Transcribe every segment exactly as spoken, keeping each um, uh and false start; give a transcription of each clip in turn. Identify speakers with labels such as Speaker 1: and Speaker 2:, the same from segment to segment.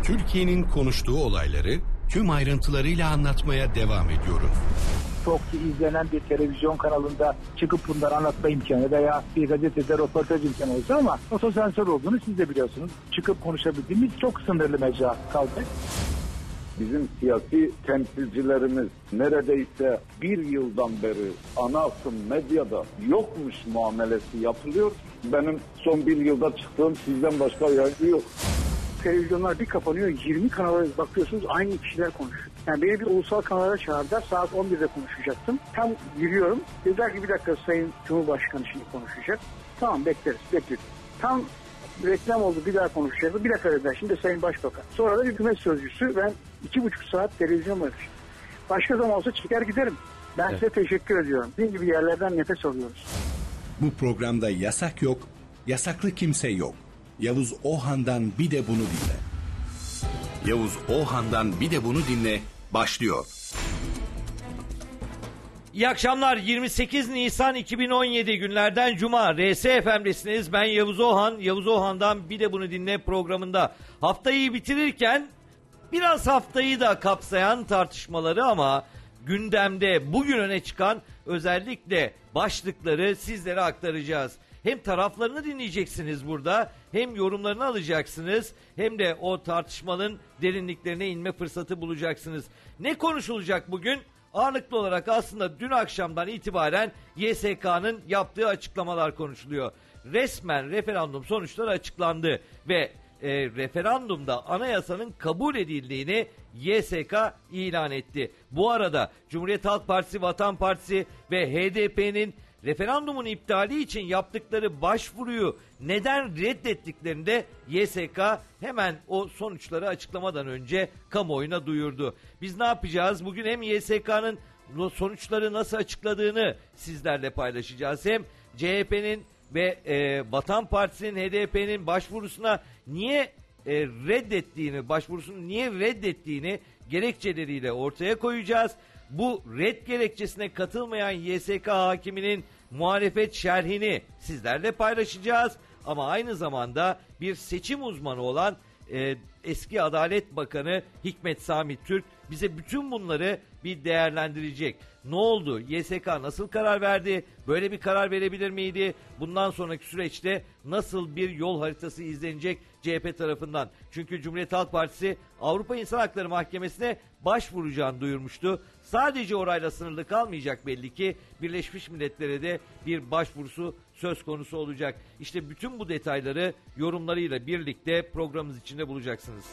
Speaker 1: Türkiye'nin konuştuğu olayları tüm ayrıntılarıyla anlatmaya devam ediyoruz.
Speaker 2: Çok izlenen bir televizyon kanalında çıkıp bunları anlatma imkanı veya bir gazetede röportaj imkanı olsa ama otosensör olduğunu siz de biliyorsunuz. Çıkıp konuşabildiğimiz çok sınırlı mecra kaldı.
Speaker 3: Bizim siyasi temsilcilerimiz neredeyse bir yıldan beri ana akım medyada yokmuş muamelesi yapılıyor. Benim son bir yılda çıktığım sizden başka yayıncı yok.
Speaker 2: Televizyonlar bir kapanıyor, yirmi kanala bakıyorsunuz aynı kişiler konuşuyor. Yani beni bir ulusal kanala çağırdılar, saat on birde konuşacaktım. Tam giriyorum, dediler ki bir dakika Sayın Cumhurbaşkanı şimdi konuşacak. Tamam bekleriz, bekledik. Tam reklam oldu, bir daha konuşacaktı. Bir dakika dediler, şimdi Sayın Başbakan. Sonra da hükümet sözcüsü, ben iki buçuk saat televizyon bakmışım. Başka zaman olsa çeker giderim. Ben evet. Size teşekkür ediyorum. Bizim gibi yerlerden nefes alıyoruz.
Speaker 1: Bu programda yasak yok, yasaklı kimse yok. Yavuz Ohan'dan bir de bunu dinle. Yavuz Ohan'dan bir de bunu dinle başlıyor.
Speaker 4: İyi akşamlar. yirmi sekiz Nisan iki bin on yedi günlerden Cuma. R S F M'desiniz. Ben Yavuz Ohan. Yavuz Ohan'dan bir de bunu dinle programında. Haftayı bitirirken biraz haftayı da kapsayan tartışmaları ama gündemde bugün öne çıkan özellikle başlıkları sizlere aktaracağız. Hem taraflarını dinleyeceksiniz burada, hem yorumlarını alacaksınız, hem de o tartışmanın derinliklerine inme fırsatı bulacaksınız. Ne konuşulacak bugün? Ağırlıklı olarak aslında dün akşamdan itibaren Y S K'nın yaptığı açıklamalar konuşuluyor. Resmen referandum sonuçları açıklandı ve e, referandumda anayasanın kabul edildiğini Y S K ilan etti. Bu arada Cumhuriyet Halk Partisi, Vatan Partisi ve H D P'nin referandumun iptali için yaptıkları başvuruyu neden reddettiklerinde Y S K hemen o sonuçları açıklamadan önce kamuoyuna duyurdu. Biz ne yapacağız? Bugün hem Y S K'nın sonuçları nasıl açıkladığını sizlerle paylaşacağız. Hem C H P'nin ve e, Vatan Partisi'nin, H D P'nin başvurusuna niye e, reddettiğini, başvurusunu niye reddettiğini gerekçeleriyle ortaya koyacağız. Bu red gerekçesine katılmayan Y S K hakiminin muhalefet şerhini sizlerle paylaşacağız. Ama aynı zamanda bir seçim uzmanı olan e, eski Adalet Bakanı Hikmet Sami Türk bize bütün bunları bir değerlendirecek. Ne oldu? Y S K nasıl karar verdi? Böyle bir karar verebilir miydi? Bundan sonraki süreçte nasıl bir yol haritası izlenecek C H P tarafından? Çünkü Cumhuriyet Halk Partisi Avrupa İnsan Hakları Mahkemesi'ne başvuracağını duyurmuştu. Sadece orayla sınırlı kalmayacak belli ki. Birleşmiş Milletler'e de bir başvurusu söz konusu olacak. İşte bütün bu detayları yorumlarıyla birlikte programımız içinde bulacaksınız.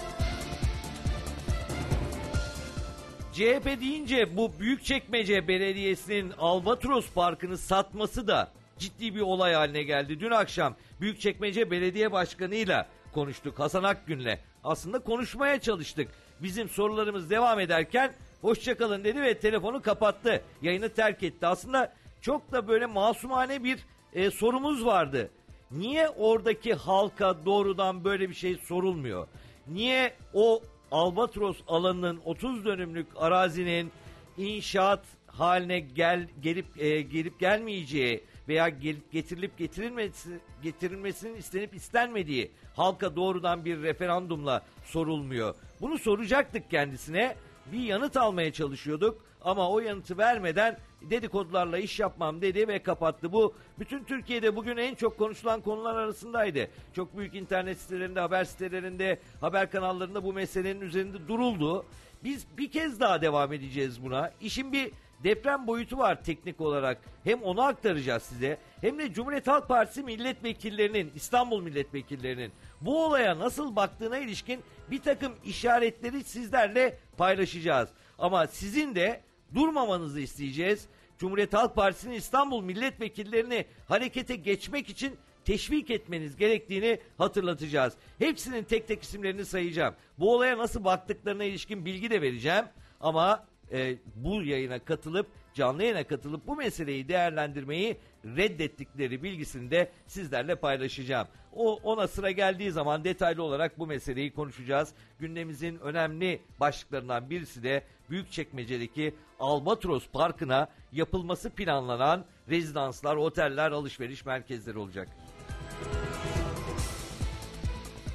Speaker 4: C H P deyince bu Büyükçekmece Belediyesi'nin Albatros Parkı'nı satması da ciddi bir olay haline geldi. Dün akşam Büyükçekmece Belediye Başkanı'yla konuştuk, Hasan Akgün'le. Aslında konuşmaya çalıştık. Bizim sorularımız devam ederken hoşçakalın dedi ve telefonu kapattı. Yayını terk etti. Aslında çok da böyle masumane bir e, sorumuz vardı. Niye oradaki halka doğrudan böyle bir şey sorulmuyor? Niye o Albatros alanının otuz dönümlük arazinin inşaat haline gel gelip e, gelip gelmeyeceği veya gelip getirilip getirilmesi getirilmesinin istenip istenmediği halka doğrudan bir referandumla sorulmuyor. Bunu soracaktık kendisine. Bir yanıt almaya çalışıyorduk ama o yanıtı vermeden dedikodularla iş yapmam dedi ve kapattı. Bu bütün Türkiye'de bugün en çok konuşulan konular arasındaydı. Çok büyük internet sitelerinde, haber sitelerinde, haber kanallarında bu meselenin üzerinde duruldu. Biz bir kez daha devam edeceğiz buna. İşin bir deprem boyutu var teknik olarak. Hem onu aktaracağız size, hem de Cumhuriyet Halk Partisi milletvekillerinin, İstanbul milletvekillerinin bu olaya nasıl baktığına ilişkin bir takım işaretleri sizlerle paylaşacağız. Ama sizin de durmamanızı isteyeceğiz. Cumhuriyet Halk Partisi'nin İstanbul milletvekillerini harekete geçmek için teşvik etmeniz gerektiğini hatırlatacağız. Hepsinin tek tek isimlerini sayacağım. Bu olaya nasıl baktıklarına ilişkin bilgi de vereceğim. Ama e, bu yayına katılıp, canlı yayına katılıp bu meseleyi değerlendirmeyi reddettikleri bilgisini de sizlerle paylaşacağım. O ona sıra geldiği zaman detaylı olarak bu meseleyi konuşacağız. Gündemimizin önemli başlıklarından birisi de Büyükçekmece'deki Albatros Parkı'na yapılması planlanan rezidanslar, oteller, alışveriş merkezleri olacak.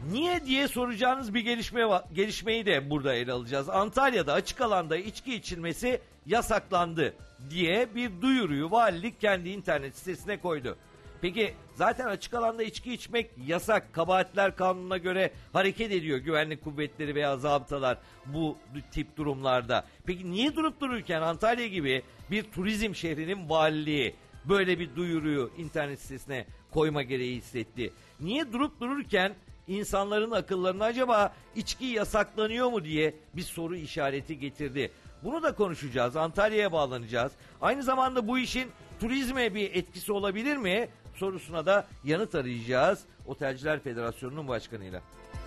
Speaker 4: Niye diye soracağınız bir gelişme va- gelişmeyi de burada ele alacağız. Antalya'da açık alanda içki içilmesi yasaklandı diye bir duyuruyu valilik kendi internet sitesine koydu. Peki zaten açık alanda içki içmek yasak. Kabahatler kanununa göre hareket ediyor güvenlik kuvvetleri veya zabıtalar bu tip durumlarda. Peki niye durup dururken Antalya gibi bir turizm şehrinin valiliği böyle bir duyuruyu internet sitesine koyma gereği hissetti? Niye durup dururken insanların akıllarına acaba içki yasaklanıyor mu diye bir soru işareti getirdi? Bunu da konuşacağız. Antalya'ya bağlanacağız. Aynı zamanda bu işin turizme bir etkisi olabilir mi sorusuna da yanıt arayacağız Otelciler Federasyonu'nun başkanıyla.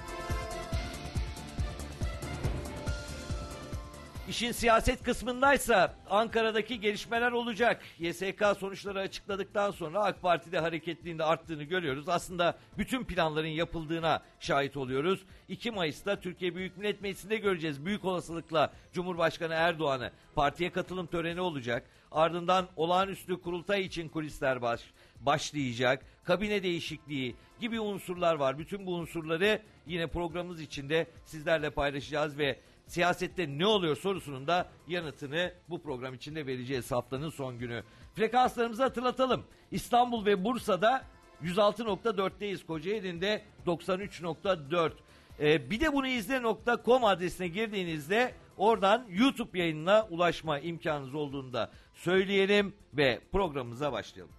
Speaker 4: İşin siyaset kısmındaysa Ankara'daki gelişmeler olacak. Y S K sonuçları açıkladıktan sonra AK Parti'de hareketliğinde arttığını görüyoruz. Aslında bütün planların yapıldığına şahit oluyoruz. iki Mayıs'ta Türkiye Büyük Millet Meclisi'nde göreceğiz. Büyük olasılıkla Cumhurbaşkanı Erdoğan'ı, partiye katılım töreni olacak. Ardından olağanüstü kurultay için kulisler baş, başlayacak. Kabine değişikliği gibi unsurlar var. Bütün bu unsurları yine programımız içinde sizlerle paylaşacağız ve siyasette ne oluyor sorusunun da yanıtını bu program içinde vereceğiz haftanın son günü. Frekanslarımızı hatırlatalım. İstanbul ve Bursa'da yüz altı nokta dört'teyiz. Kocaeli'nde doksan üç nokta dört. Ee, bir de bunu izle nokta com adresine girdiğinizde oradan YouTube yayınına ulaşma imkanınız olduğunu da söyleyelim ve programımıza başlayalım.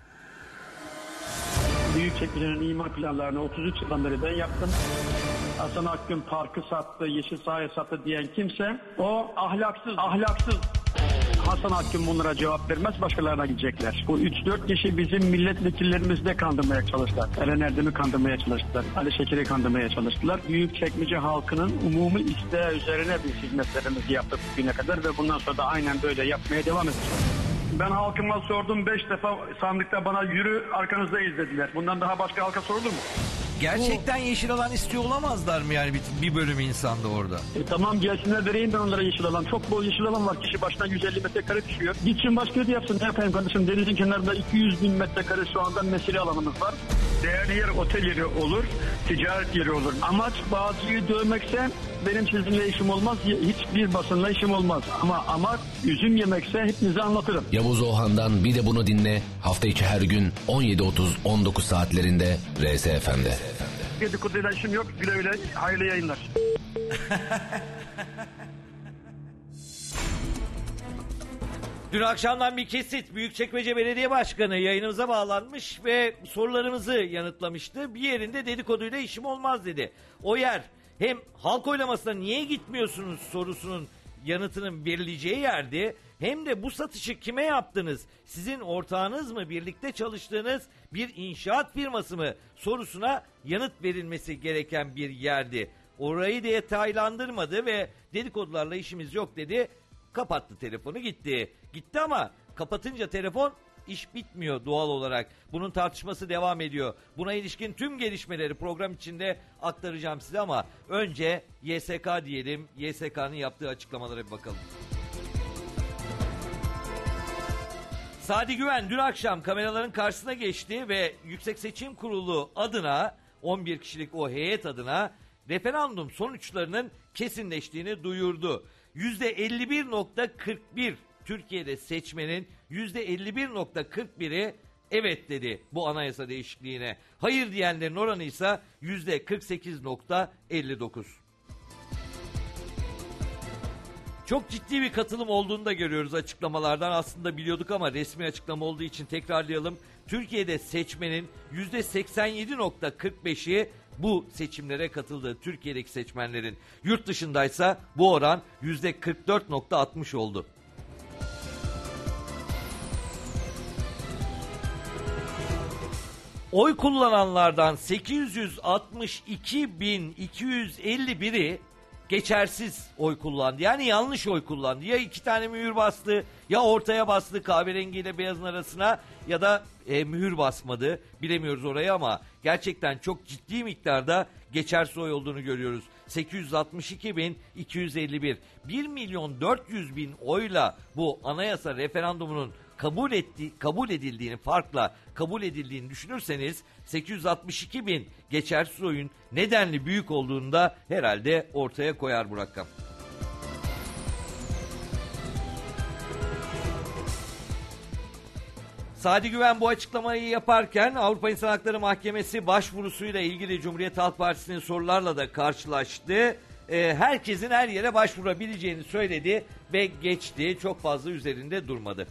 Speaker 5: Büyükçekmece'nin imar planlarını otuz üç yıldan beri ben yaptım. Hasan Akgün parkı sattı, yeşil sahayı sattı diyen kimse o ahlaksız, ahlaksız. Hasan Akgün bunlara cevap vermez, başkalarına gidecekler. Bu üç dört kişi bizim milletvekillerimizi de kandırmaya çalıştılar. Eren Erdem'i kandırmaya çalıştılar. Ali Şeker'i kandırmaya çalıştılar. Büyükçekmece halkının umumi isteği üzerine biz hizmetlerimizi yaptık bugüne kadar ve bundan sonra da aynen böyle yapmaya devam edeceğiz. Ben halkıma sordum, beş defa sandıkta bana yürü arkanızda dediler. Bundan daha başka halka sorulur mu?
Speaker 4: Gerçekten yeşil alan istiyor olamazlar mı yani bir, bir bölüm insan da orada?
Speaker 5: E tamam gelsinler vereyim ben onlara yeşil alan. Çok bol yeşil alan var. Kişi başına yüz elli metrekare düşüyor. Gitsin başka yerde yapsın. Ne yapayım kardeşim? Denizin kenarında iki yüz bin metrekare şu anda mesire alanımız var. Değerli yer otel yeri olur. Ticaret yeri olur. Amaç bazıyı dövmekse benim sizinle işim olmaz. Hiçbir basınla işim olmaz. Ama amaç üzüm yemekse hepinize anlatırım.
Speaker 6: Yavuz Oğhan'dan bir de bunu dinle. Hafta içi her gün on yedi otuz on dokuz saatlerinde R S F M'de.
Speaker 5: Dedikoduyla işim yok. Güle güle hayırlı yayınlar.
Speaker 4: Dün akşamdan bir kesit Büyükçekmece Belediye Başkanı yayınımıza bağlanmış ve sorularımızı yanıtlamıştı. Bir yerinde dedikoduyla işim olmaz dedi. O yer hem halk oylamasına niye gitmiyorsunuz sorusunun yanıtının verileceği yerdi. Hem de bu satışı kime yaptınız? Sizin ortağınız mı? Birlikte çalıştığınız bir inşaat firması mı? Sorusuna yanıt verilmesi gereken bir yerdi. Orayı detaylandırmadı ve dedikodularla işimiz yok dedi. Kapattı telefonu gitti. Gitti ama kapatınca telefon iş bitmiyor doğal olarak. Bunun tartışması devam ediyor. Buna ilişkin tüm gelişmeleri program içinde aktaracağım size ama önce Y S K diyelim. Y S K'nın yaptığı açıklamalara bir bakalım. Sadi Güven dün akşam kameraların karşısına geçti ve Yüksek Seçim Kurulu adına on bir kişilik o heyet adına referandum sonuçlarının kesinleştiğini duyurdu. yüzde elli bir nokta kırk bir Türkiye'de seçmenin yüzde elli bir nokta kırk biri evet dedi bu anayasa değişikliğine. Hayır diyenlerin oranı ise yüzde kırk sekiz nokta elli dokuz. Çok ciddi bir katılım olduğunu da görüyoruz açıklamalardan. Aslında biliyorduk ama resmi açıklama olduğu için tekrarlayalım. Türkiye'de seçmenin yüzde seksen yedi nokta kırk beşi bu seçimlere katıldı. Türkiye'deki seçmenlerin. Yurt dışındaysa bu oran yüzde kırk dört nokta altmış oldu. Oy kullananlardan sekiz yüz altmış iki bin iki yüz elli biri geçersiz oy kullandı. Yani yanlış oy kullandı. Ya iki tane mühür bastı, ya ortaya bastı kahverengiyle beyazın arasına ya da e, mühür basmadı. Bilemiyoruz orayı ama gerçekten çok ciddi miktarda geçersiz oy olduğunu görüyoruz. sekiz yüz altmış iki bin iki yüz elli bir. bir milyon dört yüz bin oyla bu anayasa referandumunun kabul etti, kabul edildiğini farkla kabul edildiğini düşünürseniz sekiz yüz altmış iki bin geçersiz oyun nedenli büyük olduğunu da herhalde ortaya koyar bu rakam. Sadi Güven bu açıklamayı yaparken Avrupa İnsan Hakları Mahkemesi başvurusuyla ilgili Cumhuriyet Halk Partisi'nin sorularla da karşılaştı. Ee, herkesin her yere başvurabileceğini söyledi ve geçti. Çok fazla üzerinde durmadı.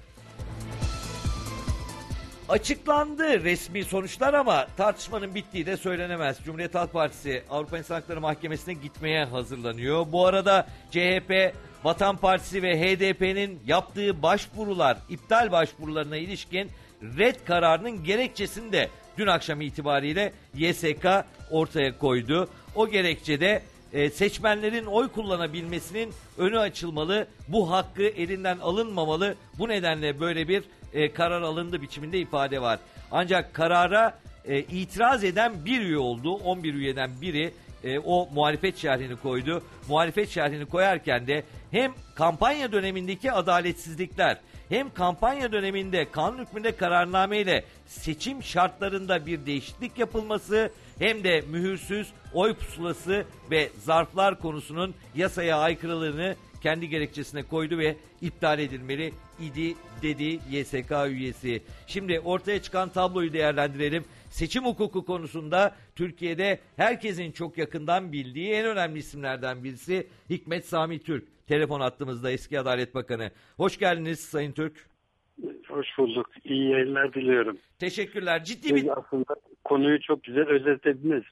Speaker 4: Açıklandı resmi sonuçlar ama tartışmanın bittiği de söylenemez. Cumhuriyet Halk Partisi Avrupa İnsan Hakları Mahkemesi'ne gitmeye hazırlanıyor. Bu arada C H P, Vatan Partisi ve H D P'nin yaptığı başvurular, iptal başvurularına ilişkin red kararının gerekçesini de dün akşam itibariyle Y S K ortaya koydu. O gerekçede e, seçmenlerin oy kullanabilmesinin önü açılmalı, bu hakkı elinden alınmamalı. Bu nedenle böyle bir e, karar alındı biçiminde ifade var. Ancak karara e, itiraz eden bir üye oldu. on bir üyeden biri e, o muhalefet şerhini koydu. Muhalefet şerhini koyarken de hem kampanya dönemindeki adaletsizlikler, hem kampanya döneminde kanun hükmünde kararnameyle seçim şartlarında bir değişiklik yapılması, hem de mühürsüz oy pusulası ve zarflar konusunun yasaya aykırılığını kendi gerekçesine koydu ve iptal edilmeli idi dedi Y S K üyesi. Şimdi ortaya çıkan tabloyu değerlendirelim. Seçim hukuku konusunda Türkiye'de herkesin çok yakından bildiği en önemli isimlerden birisi Hikmet Sami Türk. Telefon hattımızda eski Adalet Bakanı. Hoş geldiniz Sayın Türk.
Speaker 7: Hoş bulduk. İyi yayınlar diliyorum.
Speaker 4: Teşekkürler. Ciddi bir...
Speaker 7: Aslında konuyu çok güzel özetlediniz.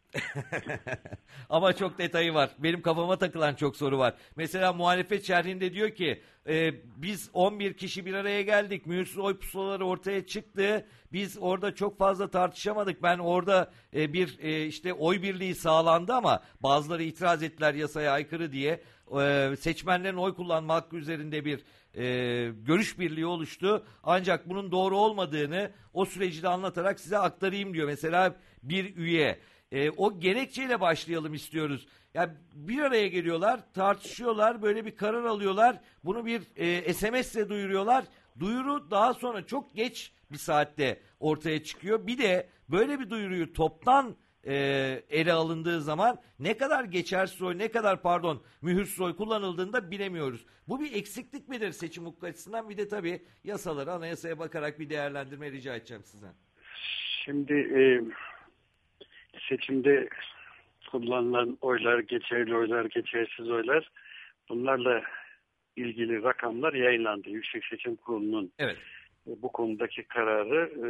Speaker 4: Ama çok detayı var. Benim kafama takılan çok soru var. Mesela muhalefet şerhinde diyor ki e, biz on bir kişi bir araya geldik. Mühürsüz oy pusulaları ortaya çıktı. Biz orada çok fazla tartışamadık. Ben orada e, bir e, işte oy birliği sağlandı ama bazıları itiraz ettiler yasaya aykırı diye. E, seçmenlerin oy kullanma hakkı üzerinde bir e, görüş birliği oluştu. Ancak bunun doğru olmadığını o süreci de anlatarak size aktarayım diyor. Mesela bir üye. E, o gerekçeyle başlayalım istiyoruz. Yani bir araya geliyorlar, tartışıyorlar, böyle bir karar alıyorlar. Bunu bir e, S M S'le duyuruyorlar. Duyuru daha sonra çok geç bir saatte ortaya çıkıyor. Bir de böyle bir duyuruyu toptan e, ele alındığı zaman ne kadar geçersiz oy, ne kadar pardon mühürsüz oy kullanıldığını bilemiyoruz. Bu bir eksiklik midir seçim hukuku açısından? Bir de tabii yasaları, anayasaya bakarak bir değerlendirme rica edeceğim sizden.
Speaker 7: Şimdi e, seçimde kullanılan oylar, geçerli oylar, geçersiz oylar, bunlarla ilgili rakamlar yayınlandı. Yüksek Seçim Kurulu'nun
Speaker 4: evet.
Speaker 7: bu konudaki kararı e,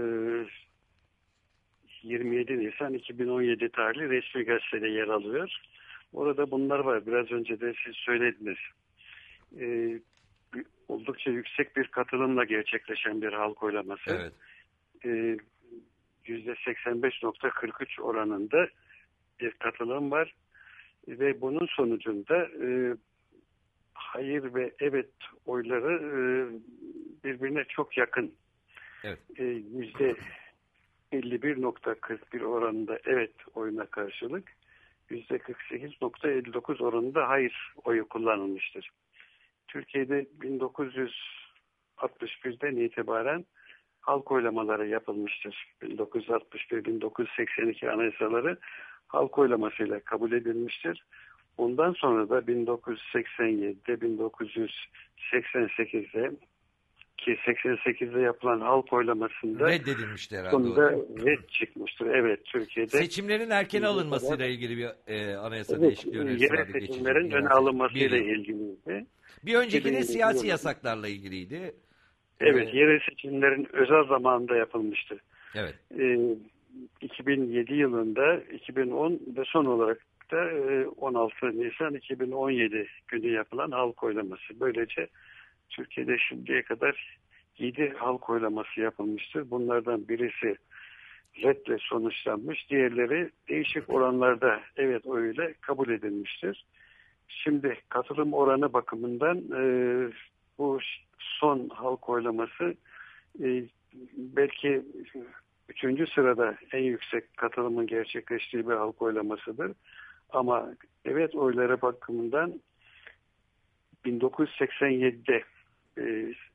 Speaker 7: yirmi yedi Nisan iki bin on yedi tarihli resmi gazetede yer alıyor. Orada bunlar var. Biraz önce de siz söylediniz. E, oldukça yüksek bir katılımla gerçekleşen bir halk oylaması.
Speaker 4: Evet.
Speaker 7: E, yüzde seksen beş nokta kırk üç oranında bir katılım var ve bunun sonucunda e, hayır ve evet oyları e, birbirine çok yakın.
Speaker 4: Evet.
Speaker 7: E, yüzde elli bir nokta kırk bir oranında evet oyuna karşılık yüzde kırk sekiz nokta elli dokuz oranında hayır oyu kullanılmıştır. Türkiye'de bin dokuz yüz altmış birden itibaren halk oylamaları yapılmıştır. bin dokuz yüz altmış bir bin dokuz yüz seksen iki anayasaları halk oylamasıyla kabul edilmiştir. Ondan sonra da bin dokuz yüz seksen yedide, bin dokuz yüz seksen sekizde ki seksen sekizde yapılan halk oylamasında
Speaker 4: reddedilmişti herhalde.
Speaker 7: Sonunda red çıkmıştır. Evet, Türkiye'de.
Speaker 4: Seçimlerin erken alınmasıyla ilgili bir e, anayasa
Speaker 7: evet,
Speaker 4: değişikliği önerisi
Speaker 7: yerel
Speaker 4: vardı.
Speaker 7: seçimlerin öne alınmasıyla ilgiliydi.
Speaker 4: Bir önceki de siyasi
Speaker 7: yılında.
Speaker 4: yasaklarla ilgiliydi.
Speaker 7: Evet,
Speaker 4: ee,
Speaker 7: yerel seçimlerin özel zamanında yapılmıştı.
Speaker 4: Evet.
Speaker 7: Ee, iki bin yedi yılında, iki bin on ve son olarak da on altı Nisan iki bin on yedi günü yapılan halk oylaması. Böylece Türkiye'de şimdiye kadar yedi halk oylaması yapılmıştır. Bunlardan birisi redle sonuçlanmış, diğerleri değişik oranlarda evet oyuyla kabul edilmiştir. Şimdi katılım oranı bakımından e, bu son halk oylaması e, belki üçüncü sırada en yüksek katılımın gerçekleştiği bir halk oylamasıdır. Ama evet oyları bakımından bin dokuz yüz seksen yedide e,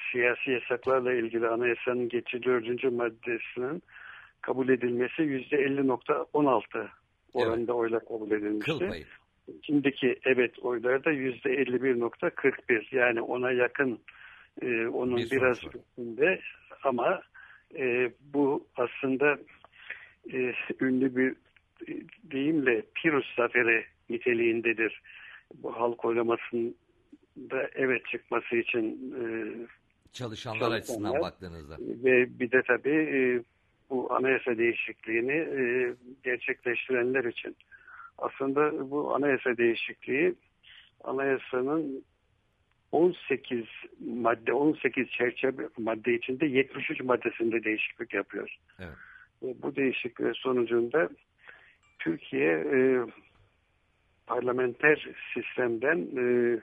Speaker 7: siyasi yasaklarla ilgili anayasanın geçici dördüncü maddesinin kabul edilmesi yüzde elli nokta on altı oranında evet. oyla kabul edilmişti. Şimdiki evet oylar da yüzde elli bir nokta kırk bir, yani ona yakın, e, onun bir biraz üstünde, ama e, bu aslında e, ünlü bir deyimle Pirus zaferi niteliğindedir. Bu halk oylamasında evet çıkması için e,
Speaker 4: çalışanlar, çalışanlar açısından baktığınızda.
Speaker 7: Ve bir de tabii e, bu anayasa değişikliğini e, gerçekleştirenler için. Aslında bu anayasa değişikliği anayasanın on sekiz madde, on sekiz çerçeve madde içinde yetmiş üç maddesinde değişiklik yapıyor. Evet. Ve bu değişiklik sonucunda Türkiye e, parlamenter sistemden e,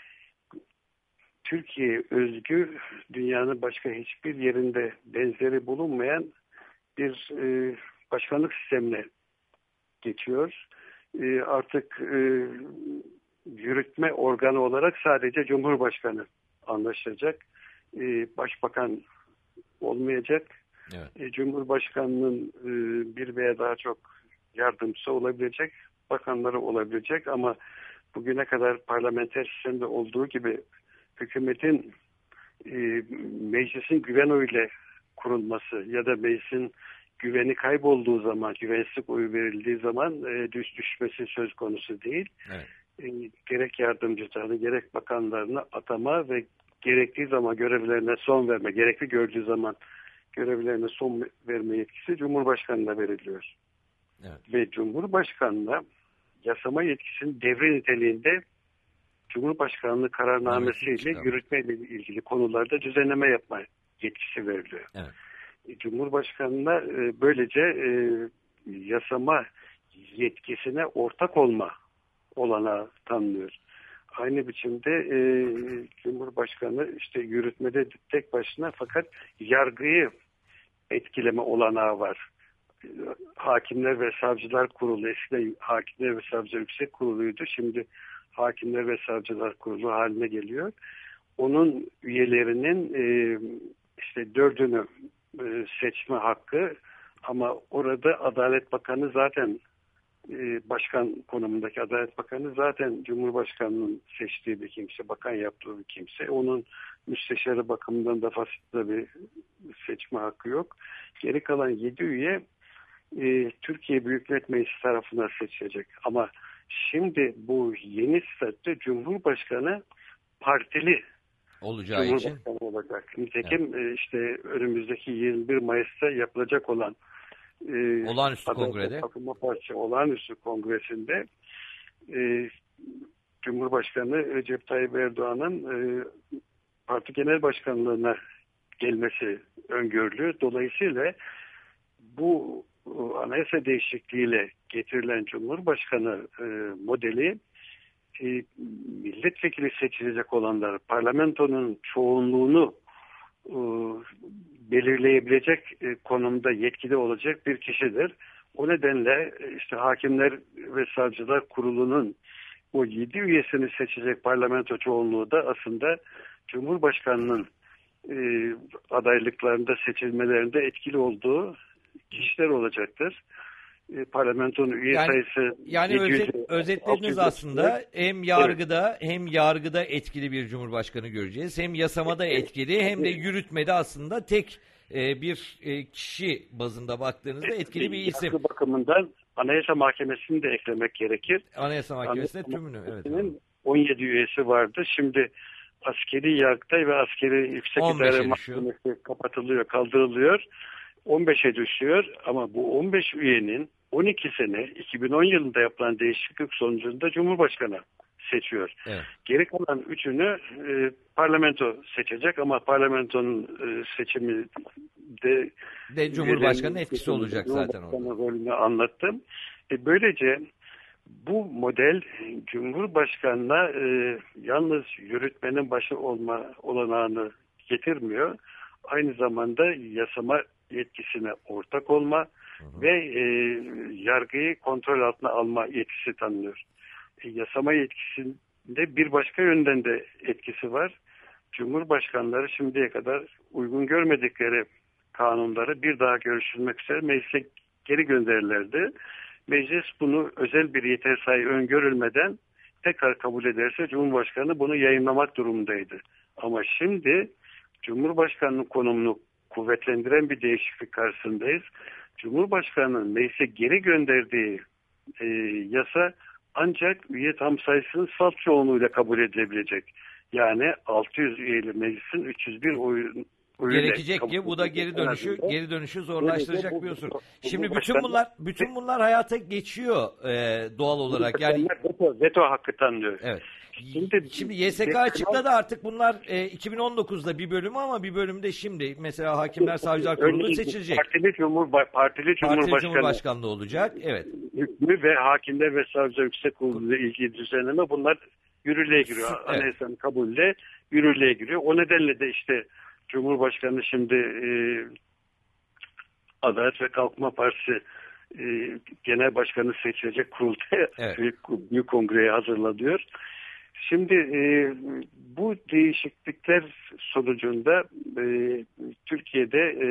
Speaker 7: Türkiye özgü, dünyanın başka hiçbir yerinde benzeri bulunmayan bir e, başkanlık sistemine geçiyor. E, artık e, yürütme organı olarak sadece Cumhurbaşkanı anlaşılacak. E, Başbakan olmayacak. Evet. E, Cumhurbaşkanının e, bir veya daha çok yardımcısı olabilecek, bakanları olabilecek, ama bugüne kadar parlamenter sistemde olduğu gibi hükümetin e, meclisin güven oyuyla kurulması ya da meclisin güveni kaybolduğu zaman, güvensizlik oyu verildiği zaman e, düş düşmesi söz konusu değil. Evet. E, gerek yardımcılarını, gerek bakanlarını atama ve gerektiği zaman görevlerine son verme, gerekli gördüğü zaman görevlerine son verme yetkisi Cumhurbaşkanı'na veriliyor. Evet. Ve Cumhurbaşkanı'na yasama yetkisinin devre niteliğinde Cumhurbaşkanlığı kararnamesiyle evet, yürütmeyle ilgili konularda düzenleme yapma yetkisi veriliyor. Evet. Cumhurbaşkanı'na e, böylece e, yasama yetkisine ortak olma olanağı tanınıyor. Aynı biçimde e, Cumhurbaşkanı işte yürütmede tek başına, fakat yargıyı etkileme olanağı var. Hakimler ve Savcılar Kurulu, eskiden Hakimler ve Savcılar Yüksek Kurulu'ydu. Şimdi Hakimler ve Savcılar Kurulu haline geliyor. Onun üyelerinin e, işte dördünü e, seçme hakkı, ama orada Adalet Bakanı zaten e, başkan konumundaki Adalet Bakanı zaten Cumhurbaşkanı'nın seçtiği bir kimse, bakan yaptığı bir kimse. Onun müsteşarı bakımından da fasıklı bir seçme hakkı yok. Geri kalan yedi üye e, Türkiye Büyük Millet Meclisi tarafından seçilecek. Ama şimdi bu yeni statüde Cumhurbaşkanı partili
Speaker 4: olacağı için
Speaker 7: olacak. Nitekim evet. işte önümüzdeki yirmi bir Mayıs'ta yapılacak olan e,
Speaker 4: olağanüstü kongrede,
Speaker 7: Kalkınma Partisi olağanüstü kongresinde e, Cumhurbaşkanı Recep Tayyip Erdoğan'ın e, parti genel başkanlığına gelmesi öngörülüyor. Dolayısıyla bu anayasa değişikliğiyle getirilen Cumhurbaşkanı e, modeli e, milletvekili seçilecek olanlar, parlamentonun çoğunluğunu e, belirleyebilecek e, konumda yetkili olacak bir kişidir. O nedenle e, işte Hakimler ve Savcılar Kurulu'nun o yedi üyesini seçecek parlamento çoğunluğu da aslında Cumhurbaşkanı'nın e, adaylıklarında, seçilmelerinde etkili olduğu kişiler olacaktır. E, parlamentonun üye
Speaker 4: yani,
Speaker 7: sayısı
Speaker 4: yani özet, özetlediniz aslında hem yargıda evet. hem yargıda etkili bir cumhurbaşkanı göreceğiz. Hem yasamada etkili, hem de yürütmede aslında tek e, bir e, kişi bazında baktığınızda etkili bir isim.
Speaker 7: Yargı bakımından Anayasa Mahkemesi'ni de eklemek gerekir.
Speaker 4: Anayasa Mahkemesi'ne tümünü. Evet.
Speaker 7: on yedi üyesi vardı. Şimdi askeri yargıtay ve askeri yüksek idare mahkemesi kapatılıyor, kaldırılıyor. on beşe düşüyor, ama bu on beş üyenin on ikisini iki bin on yılında yapılan değişiklik sonucunda Cumhurbaşkanı seçiyor. Evet. Geri kalan üçünü e, parlamento seçecek, ama parlamentonun e, seçimi de,
Speaker 4: de Cumhurbaşkanı'nın etkisi olacak zaten
Speaker 7: orada. Rolünü anlattım. E, böylece bu model Cumhurbaşkanı'na e, yalnız yürütmenin başı olma olanağını getirmiyor. Aynı zamanda yasama yetkisine ortak olma hı hı. ve e, yargıyı kontrol altına alma yetkisi tanınıyor. E, yasama yetkisinde bir başka yönden de etkisi var. Cumhurbaşkanları şimdiye kadar uygun görmedikleri kanunları bir daha görüşülmek üzere meclise geri gönderirlerdi. Meclis bunu özel bir yeter sayı öngörülmeden tekrar kabul ederse Cumhurbaşkanı bunu yayınlamak durumundaydı. Ama şimdi Cumhurbaşkanı'nın konumunu kuvvetlendiren bir değişiklik karşısındayız. Cumhurbaşkanı'nın meclise geri gönderdiği e, yasa ancak üye tam sayısının salt çoğunluğuyla kabul edilebilecek. Yani altı yüz üyeli meclisin üç yüz bir oyun
Speaker 4: gerekecek ki bu da geri dönüşü geri dönüşü zorlaştıracak bir unsur. Şimdi bütün bunlar bütün bunlar hayata geçiyor e, doğal olarak. Yani
Speaker 7: veto, veto hakkı tanınıyor.
Speaker 4: Evet. Şimdi, şimdi Y S K açıkladı artık bunlar e, iki bin on dokuzda bir bölümü ama bir bölümde şimdi mesela Hakimler Savcılar Kurulu seçilecek.
Speaker 7: Partili, Cumhurba partili Cumhurbaşkanı.
Speaker 4: Partili Cumhurbaşkanlığı olacak. Evet.
Speaker 7: Hükmü ve Hakimler ve Savcılar Yüksek Kurulu ile ilgili düzenleme bunlar yürürlüğe giriyor. Evet. Anayasanın kabulüyle yürürlüğe giriyor. O nedenle de işte Cumhurbaşkanı şimdi e, Adalet ve Kalkınma Partisi e, Genel Başkanı seçilecek kurultaya, evet. büyük, büyük kongreye hazırlanıyor. Şimdi e, bu değişiklikler sonucunda e, Türkiye'de e,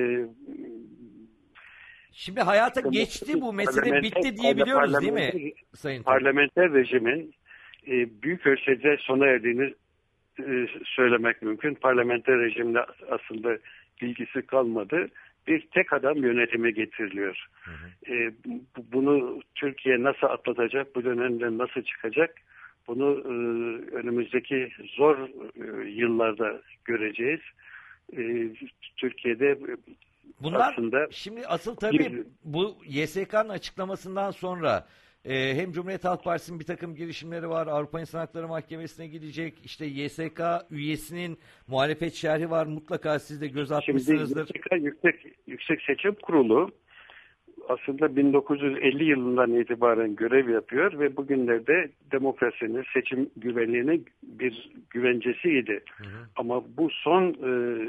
Speaker 4: şimdi hayata geçti bu mesele bitti diyebiliyoruz değil mi Sayın Tan?
Speaker 7: Parlamenter rejimin e, büyük ölçüde sona erdiğini e, söylemek mümkün. Parlamenter rejimle aslında bilgisi kalmadı. Bir tek adam yönetime getiriliyor. Hı hı. E, bu, bunu Türkiye nasıl atlatacak, bu dönemden nasıl çıkacak? Bunu e, önümüzdeki zor e, yıllarda göreceğiz. E, Türkiye'de
Speaker 4: bunlar
Speaker 7: aslında
Speaker 4: şimdi asıl tabii bir, bu Y S K'nın açıklamasından sonra e, hem Cumhuriyet Halk Partisi'nin bir takım girişimleri var. Avrupa İnsan Hakları Mahkemesi'ne gidecek. İşte Y S K üyesinin muhalefet şerhi var. Mutlaka siz de göz atmışsınızdır.
Speaker 7: Şimdi Y S K Yüksek, Yüksek Seçim Kurulu aslında bin dokuz yüz elli yılından itibaren görev yapıyor ve bugünlerde demokrasinin, seçim güvenliğinin bir güvencesiydi. Hı hı. Ama bu son e,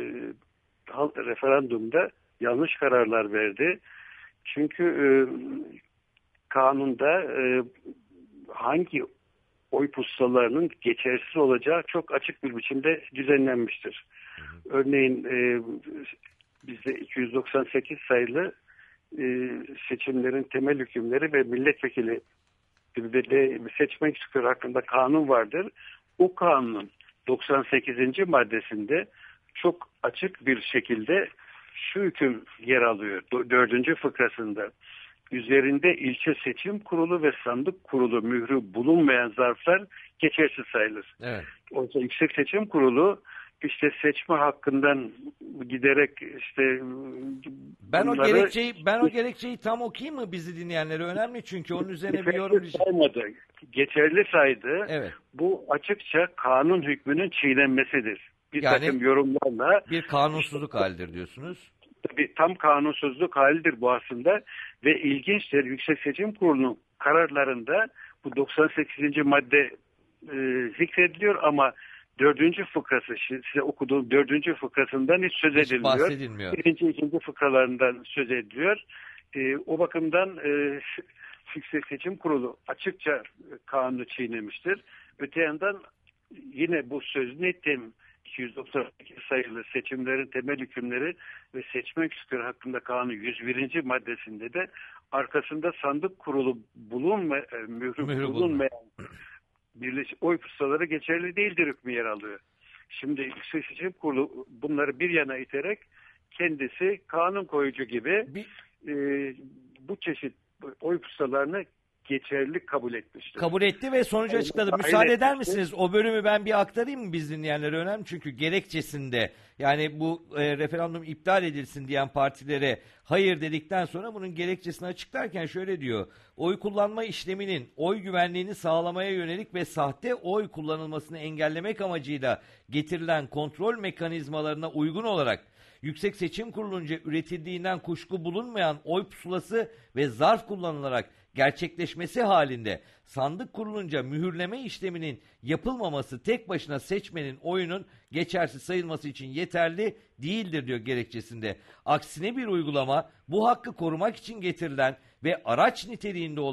Speaker 7: referandumda yanlış kararlar verdi. Çünkü e, kanunda e, hangi oy pusularının geçersiz olacağı çok açık bir biçimde düzenlenmiştir. Hı hı. Örneğin e, bizde iki yüz doksan sekiz sayılı e, seçimlerin temel hükümleri ve milletvekili ve seçmek istiyor hakkında kanun vardır. O kanunun doksan sekizinci maddesinde çok açık bir şekilde şu hüküm yer alıyor. Dördüncü fıkrasında. Üzerinde ilçe seçim kurulu ve sandık kurulu mührü bulunmayan zarflar geçersiz sayılır. Evet. Oysa Yüksek Seçim Kurulu işte seçme hakkından giderek işte
Speaker 4: ben bunları, o gerekçeyi ben o gerekçeyi tam okuyayım mı bizi dinleyenlere önemli çünkü onun üzerine bir yorum
Speaker 7: saymadı. Geçerli saydı.
Speaker 4: Evet.
Speaker 7: Bu açıkça kanun hükmünün çiğnenmesidir. Bir yani, takım yorumlarla
Speaker 4: bir kanunsuzluk işte, halidir diyorsunuz.
Speaker 7: Tabii tam kanunsuzluk halidir bu aslında ve ilginçtir Yüksek Seçim Kurulu'nun kararlarında bu doksan sekizinci madde e, zikrediliyor ama dördüncü fıkrası, size okuduğum dördüncü fıkrasından hiç söz hiç edilmiyor.
Speaker 4: bahsedilmiyor.
Speaker 7: Birinci, ikinci fıkralarından söz ediliyor. E, o bakımdan e, Yüksek Seçim Kurulu açıkça kanunu çiğnemiştir. Öte yandan yine bu sözün ettiğim iki yüz doksan sekiz sayılı seçimlerin temel hükümleri ve seçmek istiyor hakkında kanun yüz birinci maddesinde de arkasında sandık kurulu bulunma, mührü, mührü bulunmayan birleşik oy pusuları geçerli değildir hükmü yer alıyor. Şimdi Yüksek Seçim Kurulu bunları bir yana iterek kendisi kanun koyucu gibi bir, e, bu çeşit oy pusularını geçerli kabul etmiştir.
Speaker 4: Kabul etti ve sonucu açıkladı. Müsaade eder misiniz? O bölümü ben bir aktarayım mı biz dinleyenlere önemli? Çünkü gerekçesinde yani bu e, referandum iptal edilsin diyen partilere hayır dedikten sonra bunun gerekçesini açıklarken şöyle diyor. Oy kullanma işleminin oy güvenliğini sağlamaya yönelik ve sahte oy kullanılmasını engellemek amacıyla getirilen kontrol mekanizmalarına uygun olarak Yüksek Seçim Kurulu'nca üretildiğinden kuşku bulunmayan oy pusulası ve zarf kullanılarak gerçekleşmesi halinde sandık kurulunca mühürleme işleminin yapılmaması tek başına seçmenin oyunun geçersiz sayılması için yeterli değildir diyor gerekçesinde. Aksine bir uygulama bu hakkı korumak için getirilen ve araç niteliğinde olan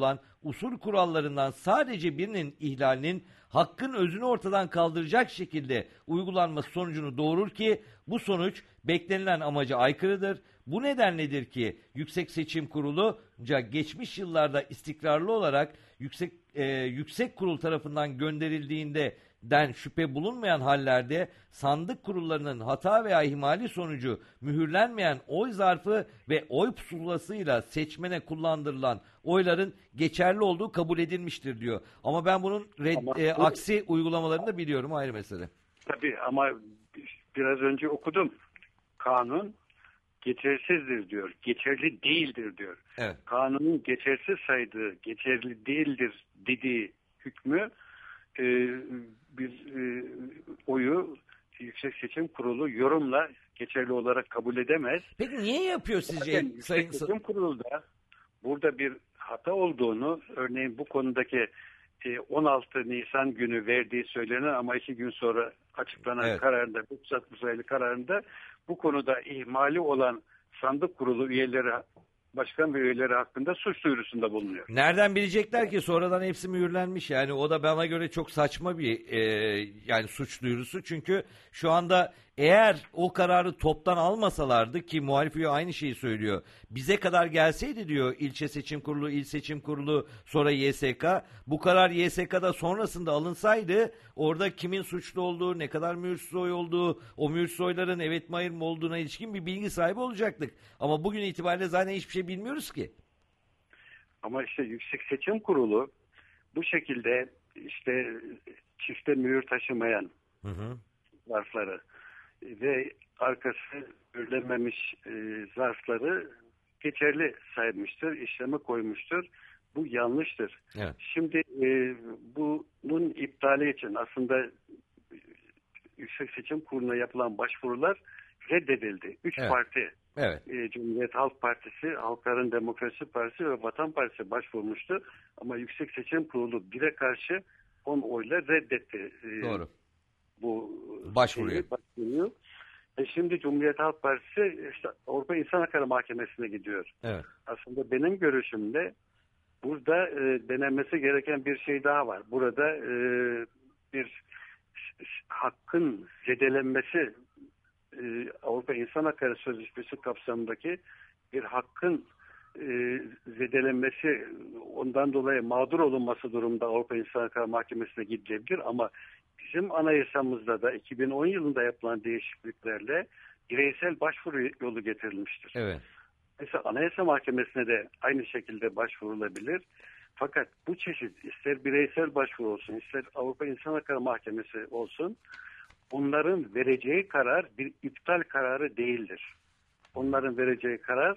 Speaker 4: usul kurallarından sadece birinin ihlalinin hakkın özünü ortadan kaldıracak şekilde uygulanması sonucunu doğurur ki bu sonuç beklenilen amaca aykırıdır. Bu nedenledir ki Yüksek Seçim Kurulu'nca geçmiş yıllarda istikrarlı olarak yüksek e, yüksek kurul tarafından gönderildiğinde den şüphe bulunmayan hallerde sandık kurullarının hata veya ihmali sonucu mühürlenmeyen oy zarfı ve oy pusulasıyla seçmene kullandırılan oyların geçerli olduğu kabul edilmiştir diyor. Ama ben bunun red,
Speaker 7: Ama
Speaker 4: e,
Speaker 7: bu-
Speaker 4: aksi uygulamalarını da biliyorum, ayrı mesele.
Speaker 7: Tabii ama biraz önce okudum. Kanun geçersizdir diyor. Geçerli değildir diyor.
Speaker 4: Evet.
Speaker 7: Kanunun geçersiz saydığı, geçerli değildir dediği hükmü e, bir e, oyu Yüksek Seçim Kurulu yorumla geçerli olarak kabul edemez.
Speaker 4: Peki niye yapıyor sizce
Speaker 7: Zaten Yüksek
Speaker 4: Sayın
Speaker 7: Seçim Kurulu da burada bir hata olduğunu, örneğin bu konudaki e, on altı Nisan günü verdiği söylenen ama iki gün sonra açıklanan
Speaker 4: Evet.
Speaker 7: kararında, üç yüz altmış sayılı kararında bu konuda ihmali olan sandık kurulu üyeleri, başkan ve üyeleri hakkında suç duyurusunda bulunuyor.
Speaker 4: Nereden bilecekler ki sonradan hepsi mühürlenmiş, yani o da bana göre çok saçma bir e, yani suç duyurusu. Çünkü şu anda eğer o kararı toptan almasalardı, ki muhalif üye aynı şeyi söylüyor, bize kadar gelseydi diyor ilçe seçim kurulu, il seçim kurulu, sonra Y S K, bu karar Y S K'da sonrasında alınsaydı orada kimin suçlu olduğu, ne kadar mühürsüz oy olduğu, o mühürsüz oyların evet mi hayır mı olduğuna ilişkin bir bilgi sahibi olacaktık. Ama bugün itibariyle zaten hiçbir şey bilmiyoruz ki.
Speaker 7: Ama işte Yüksek Seçim Kurulu bu şekilde işte çifte mühür taşımayan
Speaker 4: Hı hı.
Speaker 7: zarfları ve arkası örlenmemiş e, zarfları geçerli saymıştır, işleme koymuştur. Bu yanlıştır.
Speaker 4: Evet.
Speaker 7: Şimdi e, bunun iptali için aslında Yüksek Seçim Kurulu'na yapılan başvurular reddedildi. Üç
Speaker 4: Evet.
Speaker 7: parti,
Speaker 4: Evet.
Speaker 7: e, Cumhuriyet Halk Partisi, Halkların Demokrasi Partisi ve Vatan Partisi başvurmuştu. Ama Yüksek Seçim Kurulu bire karşı on oyla reddetti. E,
Speaker 4: Doğru.
Speaker 7: Bu
Speaker 4: Başvuruyu.
Speaker 7: şeyi, başvuruyu. E şimdi Cumhuriyet Halk Partisi işte Avrupa İnsan Hakları Mahkemesi'ne gidiyor.
Speaker 4: Evet.
Speaker 7: Aslında benim görüşümde burada e, denenmesi gereken bir şey daha var. Burada e, bir hakkın zedelenmesi, e, Avrupa İnsan Hakları Sözleşmesi kapsamındaki bir hakkın e, zedelenmesi, ondan dolayı mağdur olunması durumda Avrupa İnsan Hakları Mahkemesi'ne gidilebilir ama bizim anayasamızda da iki bin on yılında yapılan değişikliklerle bireysel başvuru yolu getirilmiştir.
Speaker 4: Evet.
Speaker 7: Mesela Anayasa Mahkemesi'ne de aynı şekilde başvurulabilir. Fakat bu çeşit ister bireysel başvuru olsun, ister Avrupa İnsan Hakları Mahkemesi olsun, onların vereceği karar bir iptal kararı değildir. Onların vereceği karar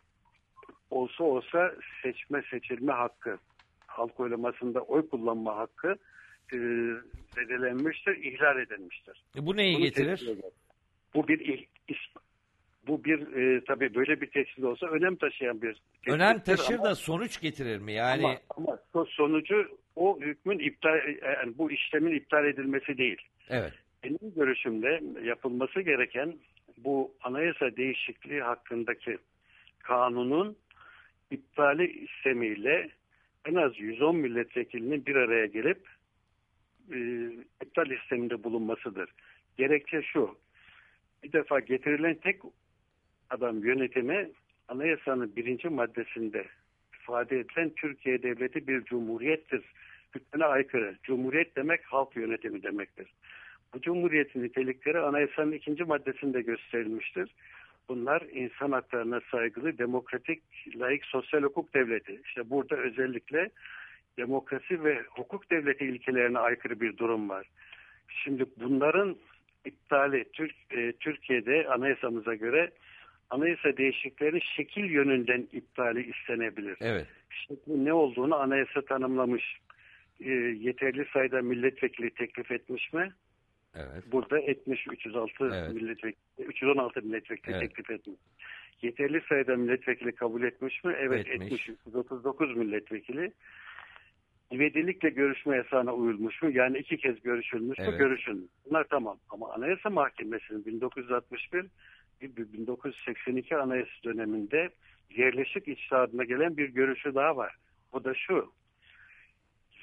Speaker 7: olsa olsa seçme seçilme hakkı, halk oylamasında oy kullanma hakkı e, zedelenmiştir, ihlal edilmiştir.
Speaker 4: E bu neyi
Speaker 7: Bunu
Speaker 4: getirir?
Speaker 7: teşkil eder. Bu bir ih- is- bu bir e, tabii böyle bir teşkil olsa önem taşıyan bir teşkildir.
Speaker 4: Önem taşır
Speaker 7: ama,
Speaker 4: da sonuç getirir mi? Yani
Speaker 7: ama, ama so- sonucu o hükmün iptal, yani bu işlemin iptal edilmesi değil.
Speaker 4: evet.
Speaker 7: Benim görüşümde yapılması gereken bu anayasa değişikliği hakkındaki kanunun iptali istemiyle en az yüz on milletvekilinin bir araya gelip e, iptal isteminde bulunmasıdır. Gerekçe şu: bir defa getirilen tek adam yönetimi anayasanın birinci maddesinde ifade edilen Türkiye Devleti bir cumhuriyettir hükmüne aykırı. Cumhuriyet demek halk yönetimi demektir. Bu cumhuriyetin nitelikleri anayasanın ikinci maddesinde gösterilmiştir. Bunlar insan haklarına saygılı, demokratik, laik, sosyal hukuk devleti. İşte burada özellikle demokrasi ve hukuk devleti ilkelerine aykırı bir durum var. Şimdi bunların iptali Türk, e, Türkiye'de anayasamıza göre anayasa değişiklikleri şekil yönünden iptali istenebilir.
Speaker 4: Evet.
Speaker 7: Şekli ne olduğunu anayasa tanımlamış. E, yeterli sayıda milletvekili teklif etmiş mi?
Speaker 4: Evet.
Speaker 7: Burada etmiş üç yüz altı
Speaker 4: Evet.
Speaker 7: milletvekili, üç yüz on altı milletvekili
Speaker 4: Evet.
Speaker 7: teklif etmiş. Yeterli sayıda milletvekili kabul etmiş mi? Evet,
Speaker 4: Etmiş.
Speaker 7: etmiş. üç yüz otuz dokuz milletvekili. İvedilikle görüşme yasağına uyulmuş mu? Yani iki kez görüşülmüş mü?
Speaker 4: Evet.
Speaker 7: Görüşülmüş. Bunlar tamam. Ama Anayasa Mahkemesi'nin bin dokuz yüz altmış bir bin dokuz yüz seksen iki Anayasa döneminde yerleşik içtihadına gelen bir görüşü daha var. O da şu: